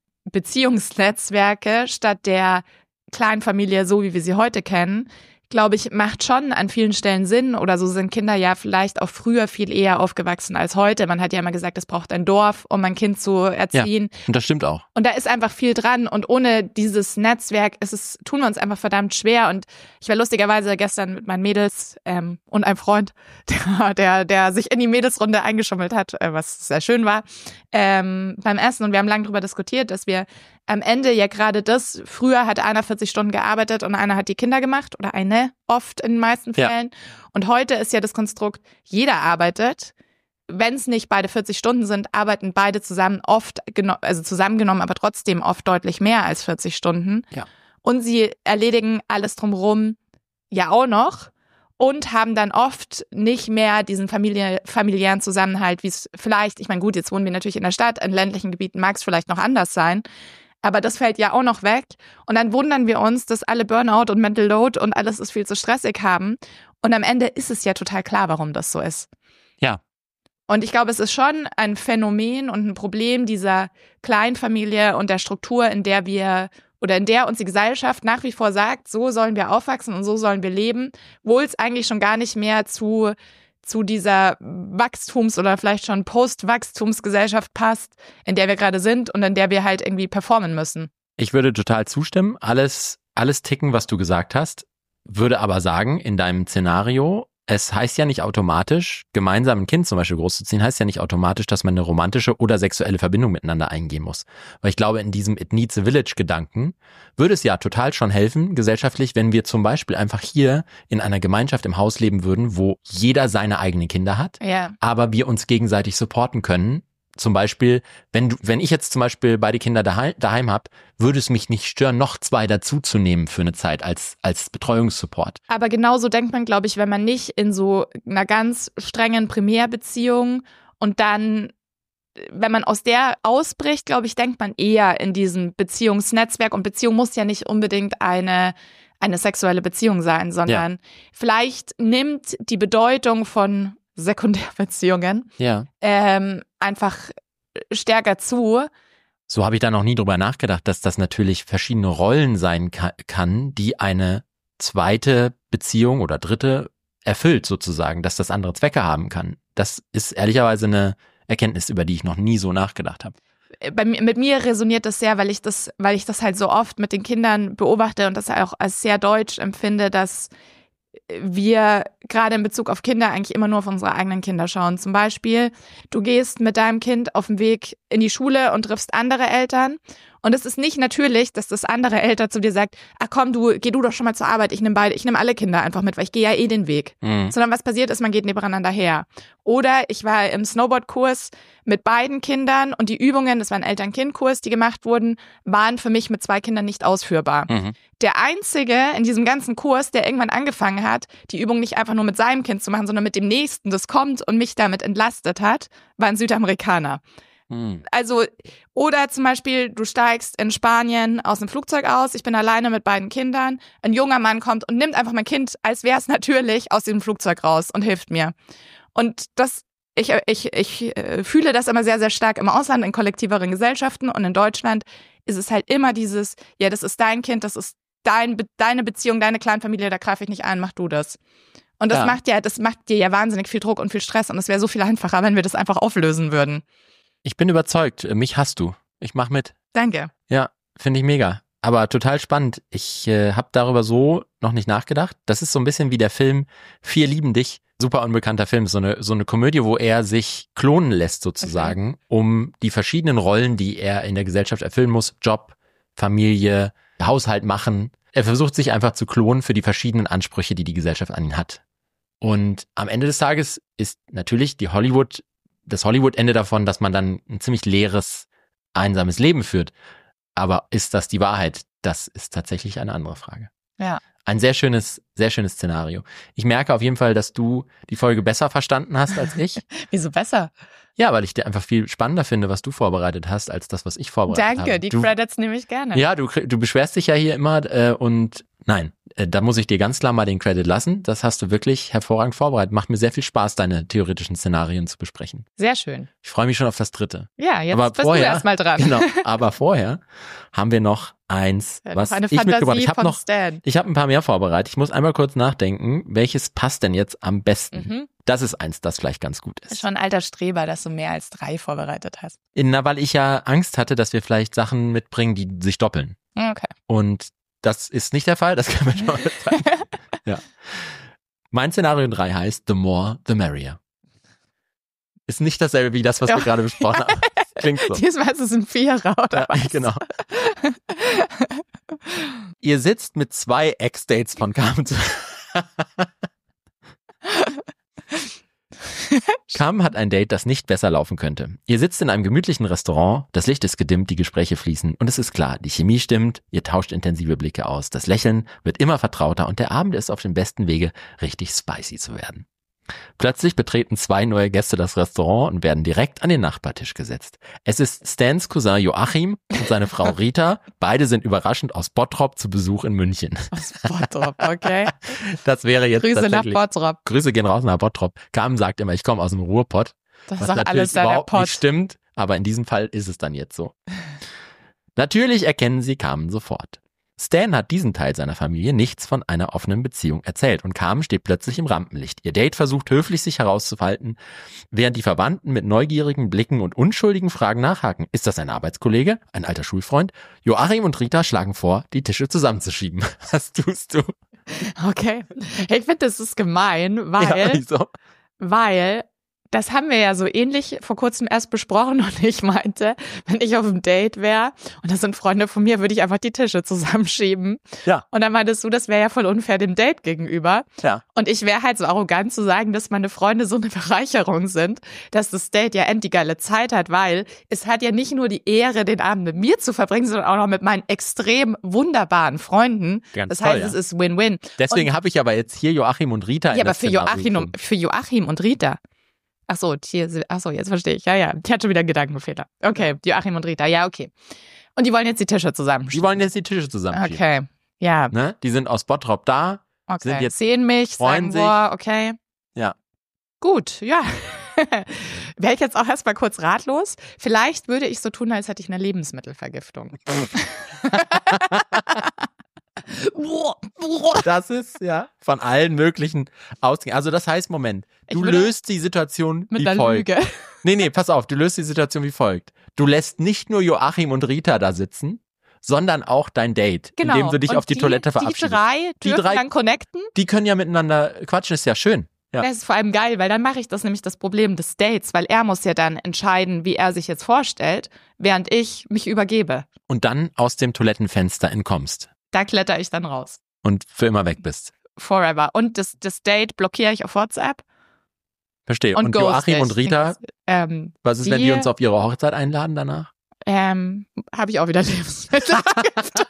Beziehungsnetzwerke statt der Kleinfamilie, so wie wir sie heute kennen, glaube ich, macht schon an vielen Stellen Sinn. Oder so sind Kinder ja vielleicht auch früher viel eher aufgewachsen als heute. Man hat ja immer gesagt, es braucht ein Dorf, um ein Kind zu erziehen.
Ja, und das stimmt auch.
Und da ist einfach viel dran. Und ohne dieses Netzwerk ist es, tun wir uns einfach verdammt schwer. Und ich war lustigerweise gestern mit meinen Mädels ähm, und einem Freund, der, der, der sich in die Mädelsrunde eingeschummelt hat, äh, was sehr schön war, ähm, beim Essen. Und wir haben lange darüber diskutiert, dass wir am Ende ja gerade das, früher hat einer vierzig Stunden gearbeitet und einer hat die Kinder gemacht oder eine, oft in den meisten Fällen. Ja. Und heute ist ja das Konstrukt, jeder arbeitet. Wenn es nicht beide vierzig Stunden sind, arbeiten beide zusammen oft, also zusammengenommen, aber trotzdem oft deutlich mehr als vierzig Stunden.
Ja.
Und sie erledigen alles drumherum ja auch noch und haben dann oft nicht mehr diesen Familie, familiären Zusammenhalt, wie es vielleicht, ich meine gut, jetzt wohnen wir natürlich in der Stadt, in ländlichen Gebieten mag es vielleicht noch anders sein, aber das fällt ja auch noch weg. Und dann wundern wir uns, dass alle Burnout und Mental Load und alles ist viel zu stressig haben. Und am Ende ist es ja total klar, warum das so ist.
Ja.
Und ich glaube, es ist schon ein Phänomen und ein Problem dieser Kleinfamilie und der Struktur, in der wir oder in der uns die Gesellschaft nach wie vor sagt, so sollen wir aufwachsen und so sollen wir leben, obwohl es eigentlich schon gar nicht mehr zu zu dieser Wachstums- oder vielleicht schon Post-Wachstumsgesellschaft passt, in der wir gerade sind und in der wir halt irgendwie performen müssen.
Ich würde total zustimmen, alles, alles ticken, was du gesagt hast, würde aber sagen, in deinem Szenario, es heißt ja nicht automatisch, gemeinsam ein Kind zum Beispiel großzuziehen, heißt ja nicht automatisch, dass man eine romantische oder sexuelle Verbindung miteinander eingehen muss. Weil ich glaube, in diesem It needs a Village-Gedanken würde es ja total schon helfen, gesellschaftlich, wenn wir zum Beispiel einfach hier in einer Gemeinschaft im Haus leben würden, wo jeder seine eigenen Kinder hat,
ja.
aber wir uns gegenseitig supporten können. Zum Beispiel, wenn du, wenn ich jetzt zum Beispiel beide Kinder daheim, daheim habe, würde es mich nicht stören, noch zwei dazuzunehmen für eine Zeit als, als Betreuungssupport.
Aber genauso denkt man, glaube ich, wenn man nicht in so einer ganz strengen Primärbeziehung und dann wenn man aus der ausbricht, glaube ich, denkt man eher in diesem Beziehungsnetzwerk. Und Beziehung muss ja nicht unbedingt eine, eine sexuelle Beziehung sein, sondern ja. vielleicht nimmt die Bedeutung von Sekundärbeziehungen
ja.
ähm, einfach stärker zu.
So habe ich da noch nie drüber nachgedacht, dass das natürlich verschiedene Rollen sein ka- kann, die eine zweite Beziehung oder dritte erfüllt sozusagen, dass das andere Zwecke haben kann. Das ist ehrlicherweise eine Erkenntnis, über die ich noch nie so nachgedacht habe.
Bei mir, mit mir resoniert das sehr, weil ich das, weil ich das halt so oft mit den Kindern beobachte und das auch als sehr deutsch empfinde, dass wir gerade in Bezug auf Kinder eigentlich immer nur auf unsere eigenen Kinder schauen. Zum Beispiel, du gehst mit deinem Kind auf dem Weg in die Schule und triffst andere Eltern. Und es ist nicht natürlich, dass das andere Eltern zu dir sagt, ach komm, du, geh du doch schon mal zur Arbeit, ich nehme beide, ich nehme alle Kinder einfach mit, weil ich gehe ja eh den Weg. Mhm. Sondern was passiert ist, man geht nebeneinander her. Oder ich war im Snowboardkurs mit beiden Kindern und die Übungen, das war ein Eltern-Kind-Kurs, die gemacht wurden, waren für mich mit zwei Kindern nicht ausführbar. Mhm. Der Einzige in diesem ganzen Kurs, der irgendwann angefangen hat, die Übung nicht einfach nur mit seinem Kind zu machen, sondern mit dem Nächsten, das kommt und mich damit entlastet hat, war ein Südamerikaner. Also, oder zum Beispiel, du steigst in Spanien aus dem Flugzeug aus, ich bin alleine mit beiden Kindern, ein junger Mann kommt und nimmt einfach mein Kind, als wäre es natürlich, aus dem Flugzeug raus und hilft mir. Und das, ich, ich, ich fühle das immer sehr, sehr stark im Ausland, in kollektiveren Gesellschaften, und in Deutschland ist es halt immer dieses, ja, das ist dein Kind, das ist dein, deine Beziehung, deine Kleinfamilie, da greife ich nicht ein, mach du das. Und das ja. macht ja, das macht dir ja wahnsinnig viel Druck und viel Stress, und es wäre so viel einfacher, wenn wir das einfach auflösen würden.
Ich bin überzeugt, mich hast du. Ich mach mit.
Danke.
Ja, finde ich mega. Aber total spannend. Ich äh, habe darüber so noch nicht nachgedacht. Das ist so ein bisschen wie der Film Vier lieben dich. Super unbekannter Film. So eine, so eine Komödie, wo er sich klonen lässt sozusagen, okay. um die verschiedenen Rollen, die er in der Gesellschaft erfüllen muss, Job, Familie, Haushalt machen. Er versucht sich einfach zu klonen für die verschiedenen Ansprüche, die die Gesellschaft an ihn hat. Und am Ende des Tages ist natürlich die Hollywood das Hollywood-Ende davon, dass man dann ein ziemlich leeres, einsames Leben führt. Aber ist das die Wahrheit? Das ist tatsächlich eine andere Frage.
Ja.
Ein sehr schönes, sehr schönes Szenario. Ich merke auf jeden Fall, dass du die Folge besser verstanden hast als ich.
Wieso besser?
Ja, weil ich dir einfach viel spannender finde, was du vorbereitet hast, als das, was ich vorbereitet
Danke,
habe.
Danke, die
du,
Credits nehme ich gerne.
Ja, du, du beschwerst dich ja hier immer äh, und nein, äh, da muss ich dir ganz klar mal den Credit lassen. Das hast du wirklich hervorragend vorbereitet. Macht mir sehr viel Spaß, deine theoretischen Szenarien zu besprechen.
Sehr schön.
Ich freue mich schon auf das dritte.
Ja, jetzt
aber
bist
vorher,
du erstmal dran.
Genau, aber vorher haben wir noch eins,
ja,
was
noch eine
ich
Fantasie
mitgebracht habe. Ich habe noch,
Stan.
ich habe ein paar mehr vorbereitet. Ich muss einmal kurz nachdenken, welches passt denn jetzt am besten? Mhm. Das ist eins, das vielleicht ganz gut ist.
Das ist schon ein alter Streber, dass du mehr als drei vorbereitet hast.
Na, weil ich ja Angst hatte, dass wir vielleicht Sachen mitbringen, die sich doppeln.
Okay.
Und das ist nicht der Fall, das kann man schon mal sagen. Ja. Mein Szenario drei heißt The More, the Merrier. Ist nicht dasselbe wie das, was ja. wir gerade besprochen haben. Klingt so.
Diesmal ist es ein Vierer, oder
ja,
was?
Genau. Ihr sitzt mit zwei Ex-Dates von Carmen zu... Carmen hat ein Date, das nicht besser laufen könnte. Ihr sitzt in einem gemütlichen Restaurant, das Licht ist gedimmt, die Gespräche fließen und es ist klar, die Chemie stimmt, ihr tauscht intensive Blicke aus, das Lächeln wird immer vertrauter und der Abend ist auf dem besten Wege, richtig spicy zu werden. Plötzlich betreten zwei neue Gäste das Restaurant und werden direkt an den Nachbartisch gesetzt. Es ist Stans Cousin Joachim und seine Frau Rita. Beide sind überraschend aus Bottrop zu Besuch in München.
Aus Bottrop, okay.
Das wäre jetzt
Grüße nach Bottrop.
Grüße gehen raus nach Bottrop. Carmen sagt immer, ich komme aus dem Ruhrpott.
Das
was
ist auch alles da der
überhaupt
Pott.
Nicht stimmt, aber in diesem Fall ist es dann jetzt so. Natürlich erkennen sie Carmen sofort. Stan hat diesem Teil seiner Familie nichts von einer offenen Beziehung erzählt und Carmen steht plötzlich im Rampenlicht. Ihr Date versucht höflich sich herauszuhalten, während die Verwandten mit neugierigen Blicken und unschuldigen Fragen nachhaken. Ist das ein Arbeitskollege? Ein alter Schulfreund? Joachim und Rita schlagen vor, die Tische zusammenzuschieben. Was tust du?
Okay. Ich finde, das ist gemein, weil,
ja, wieso?
weil das haben wir ja so ähnlich vor kurzem erst besprochen und ich meinte, wenn ich auf einem Date wäre und das sind Freunde von mir, würde ich einfach die Tische zusammenschieben.
Ja.
Und dann meintest du, das wäre ja voll unfair dem Date gegenüber.
Ja.
Und ich wäre halt so arrogant zu sagen, dass meine Freunde so eine Bereicherung sind, dass das Date ja endlich geile Zeit hat, weil es hat ja nicht nur die Ehre, den Abend mit mir zu verbringen, sondern auch noch mit meinen extrem wunderbaren Freunden.
Ganz
das
toll,
heißt,
ja.
es ist Win-Win.
Deswegen habe ich aber jetzt hier Joachim und Rita in
Ja, aber
das
für
Szenario
Joachim,
gefunden.
für Joachim und Rita. Ach so, hier, ach so, jetzt verstehe ich. Ja, ja. Ich hatte schon wieder einen Gedankenfehler. Okay, Joachim und Rita. Ja, okay. Und die wollen jetzt die Tische zusammenschieben.
Die wollen jetzt die Tische zusammenschieben.
Okay, ja.
Ne? Die sind aus Bottrop da.
Okay.
Sind jetzt,
sehen mich,
freuen
sagen,
sich.
boah, okay.
Ja.
Gut, ja. Wäre ich jetzt auch erstmal kurz ratlos. Vielleicht würde ich so tun, als hätte ich eine Lebensmittelvergiftung.
Das ist, ja, von allen möglichen Ausgängen. Also das heißt, Moment, du
Ich würde-
löst die Situation
Mit
wie
einer
folgt.
Lüge.
Nee, nee, pass auf, du löst die Situation wie folgt. Du lässt nicht nur Joachim und Rita da sitzen, sondern auch dein Date,
Genau.
indem du dich
Und
auf die,
die,
Toilette
Die
verabschiedest.
drei
Die
dürfen
drei-
dann connecten.
Die können ja miteinander quatschen, ist ja schön. Ja.
Das ist vor allem geil, weil dann mache ich das nämlich das Problem des Dates, weil er muss ja dann entscheiden, wie er sich jetzt vorstellt, während ich mich übergebe.
Und dann aus dem Toilettenfenster entkommst
Da kletter ich dann raus.
und für immer weg bist.
Forever. Und das, das Date blockiere ich auf WhatsApp.
Verstehe.
Und,
Und,
ghost
Joachim
ich.
und Rita,
Ähm,
was ist, wenn die
die-
uns auf ihre Hochzeit einladen danach?
ähm, habe ich auch wieder Lebensmittelvergiftung.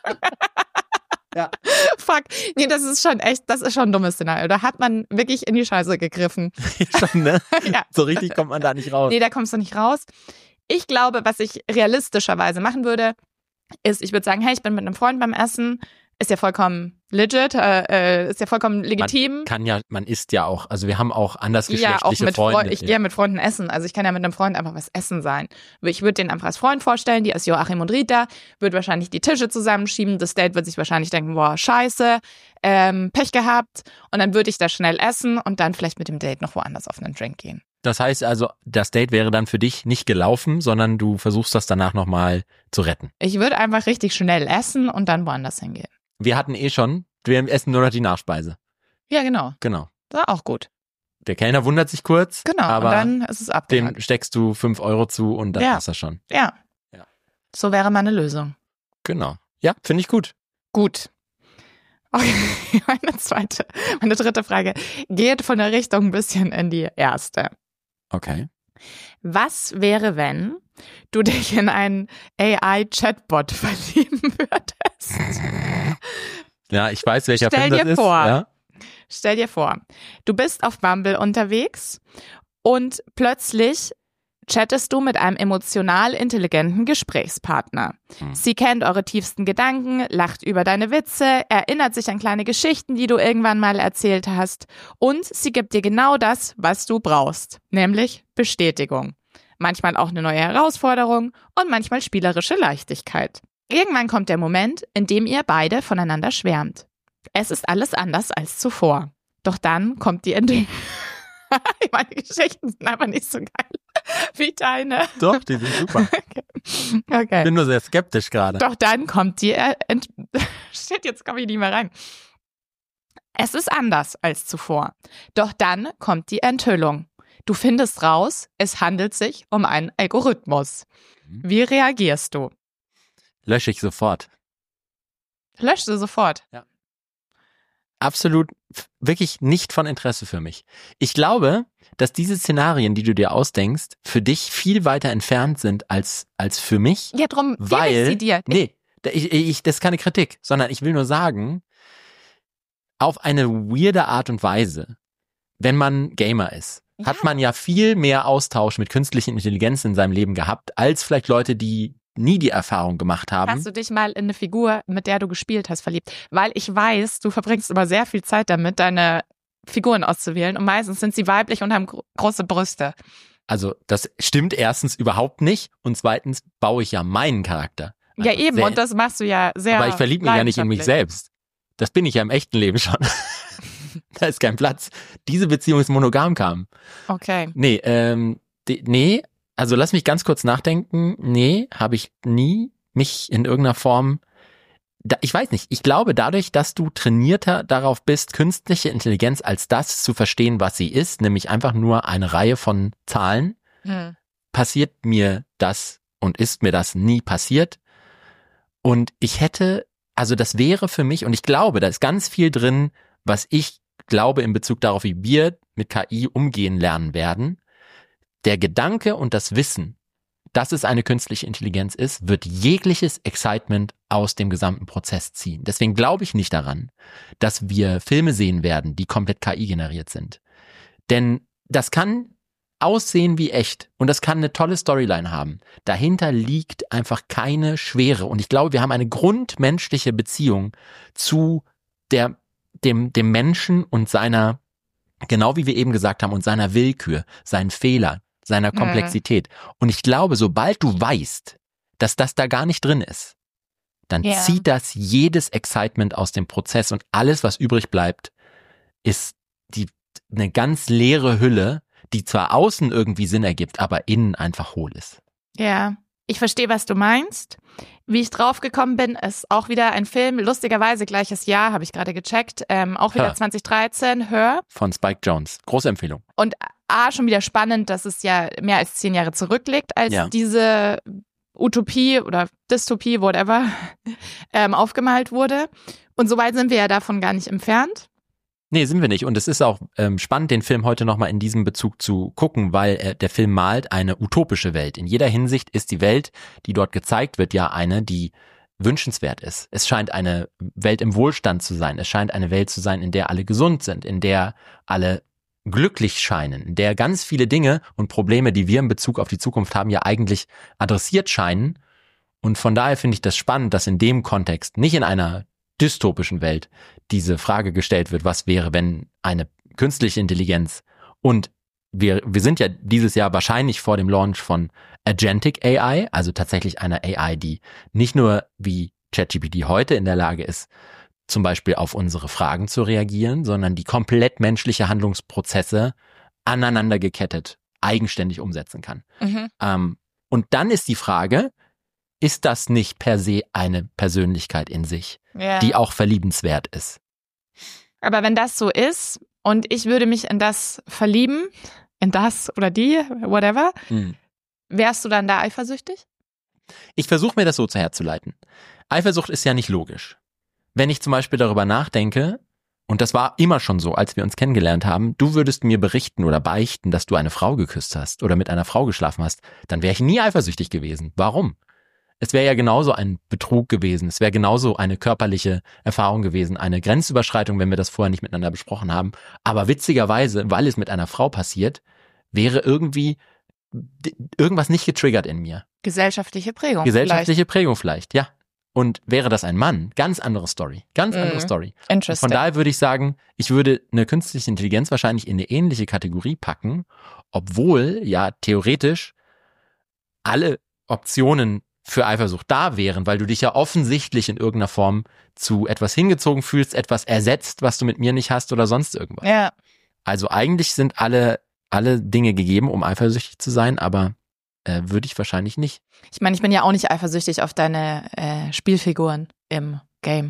Ja.
Fuck. Nee, das ist schon echt, das ist schon ein dummes Szenario. Da hat man wirklich in die Scheiße gegriffen.
Schon, ne?
Ja.
So richtig kommt man da nicht raus.
Nee, da kommst du nicht raus. Ich glaube, was ich realistischerweise machen würde, ist, ich würde sagen, hey, ich bin mit einem Freund beim Essen. Ist ja vollkommen legit, äh, äh, ist ja vollkommen legitim.
Man kann ja, man isst ja auch, also wir haben auch
Ja,
andersgeschlechtliche
auch mit
Freunde.
Freund, ich gehe ja mit Freunden essen. Also ich kann ja mit einem Freund einfach was essen sein. Ich würde den einfach als Freund vorstellen, die als Joachim und Rita, würde wahrscheinlich die Tische zusammenschieben. Das Date wird sich wahrscheinlich denken, boah, scheiße, ähm, Pech gehabt. Und dann würde ich da schnell essen und dann vielleicht mit dem Date noch woanders auf einen Drink gehen.
Das heißt also, das Date wäre dann für dich nicht gelaufen, sondern du versuchst das danach nochmal zu retten.
Ich würde einfach richtig schnell essen und dann woanders hingehen.
Wir hatten eh schon, wir essen nur noch die Nachspeise.
Ja, genau.
Genau.
Das war auch gut.
Der Kellner wundert sich kurz,
Genau.
aber
und dann ist es abgehakt.
dem steckst du fünf Euro zu und dann
Ja.
passt das schon.
Ja.
Ja.
So wäre meine Lösung.
Genau. Ja, finde ich gut.
Gut. Okay, meine zweite, meine dritte Frage geht von der Richtung ein bisschen in die erste.
Okay.
Was wäre, wenn du dich in einen A I-Chatbot verlieben würdest?
Ja, ich weiß, welcher
Stell
Film das
dir
ist.
vor.
Ja?
Stell dir vor, du bist auf Bumble unterwegs und plötzlich chattest du mit einem emotional intelligenten Gesprächspartner.
Hm.
Sie kennt eure tiefsten Gedanken, lacht über deine Witze, erinnert sich an kleine Geschichten, die du irgendwann mal erzählt hast und sie gibt dir genau das, was du brauchst, nämlich Bestätigung. Manchmal auch eine neue Herausforderung und manchmal spielerische Leichtigkeit. Irgendwann kommt der Moment, in dem ihr beide voneinander schwärmt. Es ist alles anders als zuvor. Doch dann kommt die Entdeckung. Meine Geschichten sind einfach nicht so geil wie deine.
Doch, die sind super. Ich
Okay.
bin nur sehr skeptisch gerade.
Doch dann kommt die äh, Ent Shit, jetzt komme ich nicht mehr rein. Es ist anders als zuvor. Doch dann kommt die Enthüllung. Du findest raus, es handelt sich um einen Algorithmus. Wie reagierst du?
Lösche ich sofort.
Löschst du sofort?
Absolut f- wirklich nicht von Interesse für mich. Ich glaube, dass diese Szenarien, die du dir ausdenkst, für dich viel weiter entfernt sind als, als für mich.
Ja, drum gebe
Weil,
ich sie dir.
nee, da- ich, ich, das ist keine Kritik, sondern ich will nur sagen, auf eine weirde Art und Weise, wenn man Gamer ist,
Ja.
hat man ja viel mehr Austausch mit künstlichen Intelligenz in seinem Leben gehabt, als vielleicht Leute, die nie die Erfahrung gemacht haben.
Hast du dich mal in eine Figur, mit der du gespielt hast, verliebt? Weil ich weiß, du verbringst immer sehr viel Zeit damit, deine Figuren auszuwählen und meistens sind sie weiblich und haben gro- große Brüste.
Also das stimmt erstens überhaupt nicht und zweitens baue ich ja meinen Charakter. Also
ja, eben,
sehr-
und das machst du ja sehr
Aber ich verliebe mich ja nicht in mich
leidenschaftlich.
selbst. Das bin ich ja im echten Leben schon. Da ist kein Platz. Diese Beziehung ist monogam kam.
Okay.
Nee, ähm, die, nee, also lass mich ganz kurz nachdenken. Nee, habe ich nie mich in irgendeiner Form, da, ich weiß nicht, ich glaube dadurch, dass du trainierter darauf bist, künstliche Intelligenz als das zu verstehen, was sie ist, nämlich einfach nur eine Reihe von Zahlen,
Hm.
passiert mir das und ist mir das nie passiert. Und ich hätte, also das wäre für mich, und ich glaube, da ist ganz viel drin, was ich glaube in Bezug darauf, wie wir mit K I umgehen lernen werden. Der Gedanke und das Wissen, dass es eine künstliche Intelligenz ist, wird jegliches Excitement aus dem gesamten Prozess ziehen. Deswegen glaube ich nicht daran, dass wir Filme sehen werden, die komplett K I generiert sind. Denn das kann aussehen wie echt und das kann eine tolle Storyline haben. Dahinter liegt einfach keine Schwere und ich glaube, wir haben eine grundmenschliche Beziehung zu der, dem, dem Menschen und seiner, genau wie wir eben gesagt haben, und seiner Willkür, seinen Fehlern, seiner Komplexität. Mhm. Und ich glaube, sobald du weißt, dass das da gar nicht drin ist, dann yeah. zieht das jedes Excitement aus dem Prozess und alles, was übrig bleibt, ist die eine ganz leere Hülle, die zwar außen irgendwie Sinn ergibt, aber innen einfach hohl ist.
Ja, ich verstehe, was du meinst. Wie ich draufgekommen bin, ist auch wieder ein Film, lustigerweise gleiches Jahr, habe ich gerade gecheckt, ähm, auch wieder Her. zwanzig dreizehn, Her.
Von Spike Jonze, große Empfehlung.
Und A, schon wieder spannend, dass es ja mehr als zehn Jahre zurückliegt, als ja. diese Utopie oder Dystopie, whatever, ähm, aufgemalt wurde. Und so weit sind wir ja davon gar nicht entfernt.
Nee, sind wir nicht. Und es ist auch ähm, spannend, den Film heute nochmal in diesem Bezug zu gucken, weil äh, der Film malt eine utopische Welt. In jeder Hinsicht ist die Welt, die dort gezeigt wird, ja eine, die wünschenswert ist. Es scheint eine Welt im Wohlstand zu sein. Es scheint eine Welt zu sein, in der alle gesund sind, in der alle glücklich scheinen, in der ganz viele Dinge und Probleme, die wir in Bezug auf die Zukunft haben, ja eigentlich adressiert scheinen. Und von daher finde ich das spannend, dass in dem Kontext, nicht in einer dystopischen Welt, diese Frage gestellt wird, was wäre, wenn eine künstliche Intelligenz und wir wir sind ja dieses Jahr wahrscheinlich vor dem Launch von Agentic A I, also tatsächlich einer A I, die nicht nur wie ChatGPT heute in der Lage ist, zum Beispiel auf unsere Fragen zu reagieren, sondern die komplett menschliche Handlungsprozesse aneinander gekettet, eigenständig umsetzen kann. Mhm. Ähm, und dann ist die Frage, ist das nicht per se eine Persönlichkeit in sich, ja. die auch verliebenswert ist?
Aber wenn das so ist und ich würde mich in das verlieben, in das oder die, whatever, mhm. wärst du dann da eifersüchtig?
Ich versuche mir das so herzuleiten. Eifersucht ist ja nicht logisch. Wenn ich zum Beispiel darüber nachdenke, und das war immer schon so, als wir uns kennengelernt haben, du würdest mir berichten oder beichten, dass du eine Frau geküsst hast oder mit einer Frau geschlafen hast, dann wäre ich nie eifersüchtig gewesen. Warum? Es wäre ja genauso ein Betrug gewesen, es wäre genauso eine körperliche Erfahrung gewesen, eine Grenzüberschreitung, wenn wir das vorher nicht miteinander besprochen haben. Aber witzigerweise, weil es mit einer Frau passiert, wäre irgendwie d- irgendwas nicht getriggert in mir.
Gesellschaftliche Prägung
Gesellschaftliche
vielleicht.
Prägung vielleicht, ja. Und wäre das ein Mann, ganz andere Story, ganz andere mm, Story.
Interesting.
Von daher würde ich sagen, ich würde eine künstliche Intelligenz wahrscheinlich in eine ähnliche Kategorie packen, obwohl ja theoretisch alle Optionen für Eifersucht da wären, weil du dich ja offensichtlich in irgendeiner Form zu etwas hingezogen fühlst, etwas ersetzt, was du mit mir nicht hast oder sonst irgendwas.
Ja.
Also eigentlich sind alle, alle Dinge gegeben, um eifersüchtig zu sein, aber äh, würde ich wahrscheinlich nicht.
Ich meine, ich bin ja auch nicht eifersüchtig auf deine äh, Spielfiguren im Game.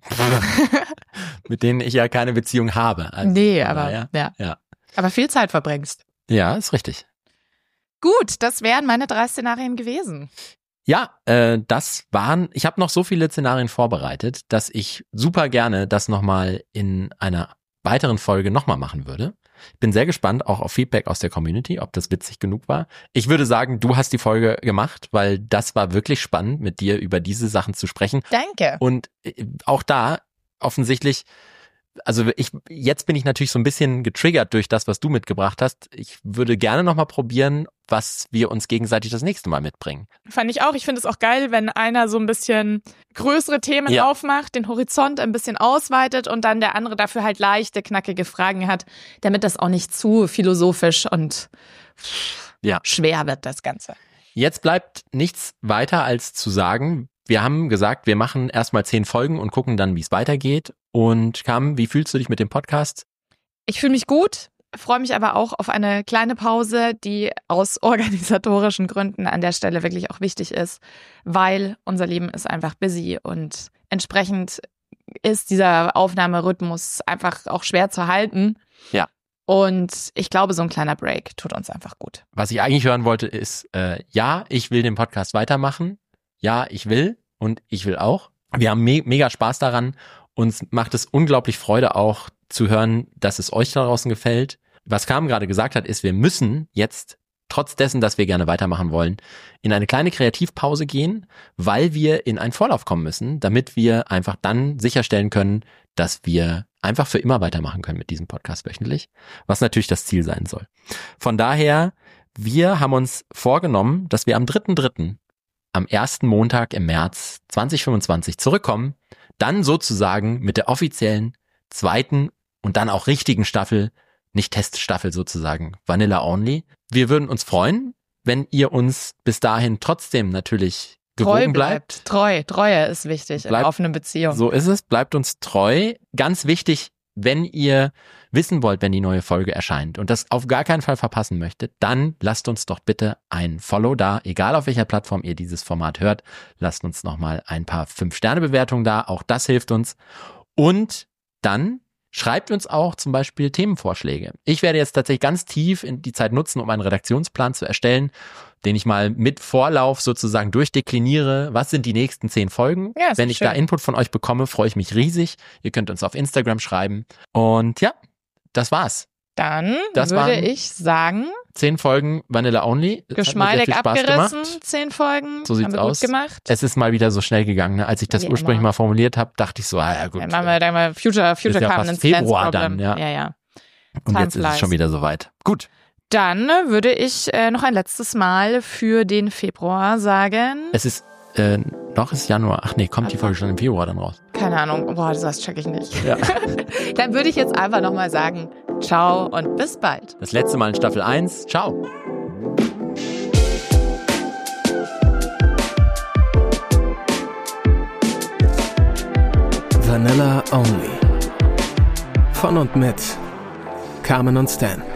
Mit denen ich ja keine Beziehung habe. Also,
nee, aber
ja,
ja.
ja.
Aber viel Zeit verbringst.
Ja, ist richtig.
Gut, das wären meine drei Szenarien gewesen.
Ja, äh, das waren, ich habe noch so viele Szenarien vorbereitet, dass ich super gerne das nochmal in einer weiteren Folge nochmal machen würde. Ich bin sehr gespannt auch auf Feedback aus der Community, ob das witzig genug war. Ich würde sagen, du hast die Folge gemacht, weil das war wirklich spannend, mit dir über diese Sachen zu sprechen.
Danke.
Und auch da offensichtlich, also ich jetzt bin ich natürlich so ein bisschen getriggert durch das, was du mitgebracht hast. Ich würde gerne nochmal probieren, was wir uns gegenseitig das nächste Mal mitbringen.
Fand ich auch. Ich finde es auch geil, wenn einer so ein bisschen größere Themen ja. aufmacht, den Horizont ein bisschen ausweitet und dann der andere dafür halt leichte, knackige Fragen hat, damit das auch nicht zu philosophisch und ja. schwer wird, das Ganze.
Jetzt bleibt nichts weiter als zu sagen, wir haben gesagt, wir machen erstmal zehn Folgen und gucken dann, wie es weitergeht. Und Carmen, wie fühlst du dich mit dem Podcast?
Ich fühle mich gut. Freue mich aber auch auf eine kleine Pause, die aus organisatorischen Gründen an der Stelle wirklich auch wichtig ist, weil unser Leben ist einfach busy und entsprechend ist dieser Aufnahmerhythmus einfach auch schwer zu halten.
Ja.
Und ich glaube, so ein kleiner Break tut uns einfach gut.
Was ich eigentlich hören wollte ist, äh, ja, ich will den Podcast weitermachen. Ja, ich will und ich will auch. Wir haben me- mega Spaß daran. Uns macht es unglaublich Freude auch zu hören, dass es euch da draußen gefällt. Was Carmen gerade gesagt hat, ist, wir müssen jetzt trotz dessen, dass wir gerne weitermachen wollen, in eine kleine Kreativpause gehen, weil wir in einen Vorlauf kommen müssen, damit wir einfach dann sicherstellen können, dass wir einfach für immer weitermachen können mit diesem Podcast wöchentlich, was natürlich das Ziel sein soll. Von daher, wir haben uns vorgenommen, dass wir am dritten dritten am ersten Montag im März zwanzig fünfundzwanzig zurückkommen, dann sozusagen mit der offiziellen zweiten und dann auch richtigen Staffel, nicht Teststaffel sozusagen, Vanilla Only. Wir würden uns freuen, wenn ihr uns bis dahin trotzdem natürlich gewogen bleibt.
Treu, Treue ist wichtig in einer offenen Beziehung.
So ist es, bleibt uns treu. Ganz wichtig, wenn ihr wissen wollt, wenn die neue Folge erscheint und das auf gar keinen Fall verpassen möchtet, dann lasst uns doch bitte ein Follow da, egal auf welcher Plattform ihr dieses Format hört. Lasst uns nochmal ein paar fünf Sterne Bewertungen da, auch das hilft uns. Und dann schreibt uns auch zum Beispiel Themenvorschläge. Ich werde jetzt tatsächlich ganz tief in die Zeit nutzen, um einen Redaktionsplan zu erstellen, den ich mal mit Vorlauf sozusagen durchdekliniere. Was sind die nächsten zehn Folgen?
Ja,
Wenn ich
schön.
da Input von euch bekomme, freue ich mich riesig. Ihr könnt uns auf Instagram schreiben. Und ja, das war's.
Dann
Das
würde
waren
ich sagen,
Zehn Folgen Vanilla Only. Das hat mir sehr
geschmeidig
viel Spaß
abgerissen,
gemacht.
zehn Folgen,
So sieht's
haben wir
aus.
gut gemacht.
Es ist mal wieder so schnell gegangen. Ne? Als ich das
Wie
ursprünglich
immer.
mal formuliert habe, dachte ich so, ah ja gut.
Dann machen wir, dann mal Future, Future
Ist ja
Covenant
fast Februar
Problem.
dann, ja.
ja, ja.
Und
Time
jetzt ist es
flies.
schon wieder soweit. Gut.
Dann würde ich äh, noch ein letztes Mal für den Februar sagen,
Es ist, äh, noch ist Januar. Ach nee, kommt die Folge schon im Februar dann raus.
keine Ahnung, boah, das check ich nicht.
Ja.
Dann würde ich jetzt einfach nochmal sagen, ciao und bis bald.
Das letzte Mal in Staffel eins. Ciao.
Vanilla Only. Von und mit Carmen und Stan.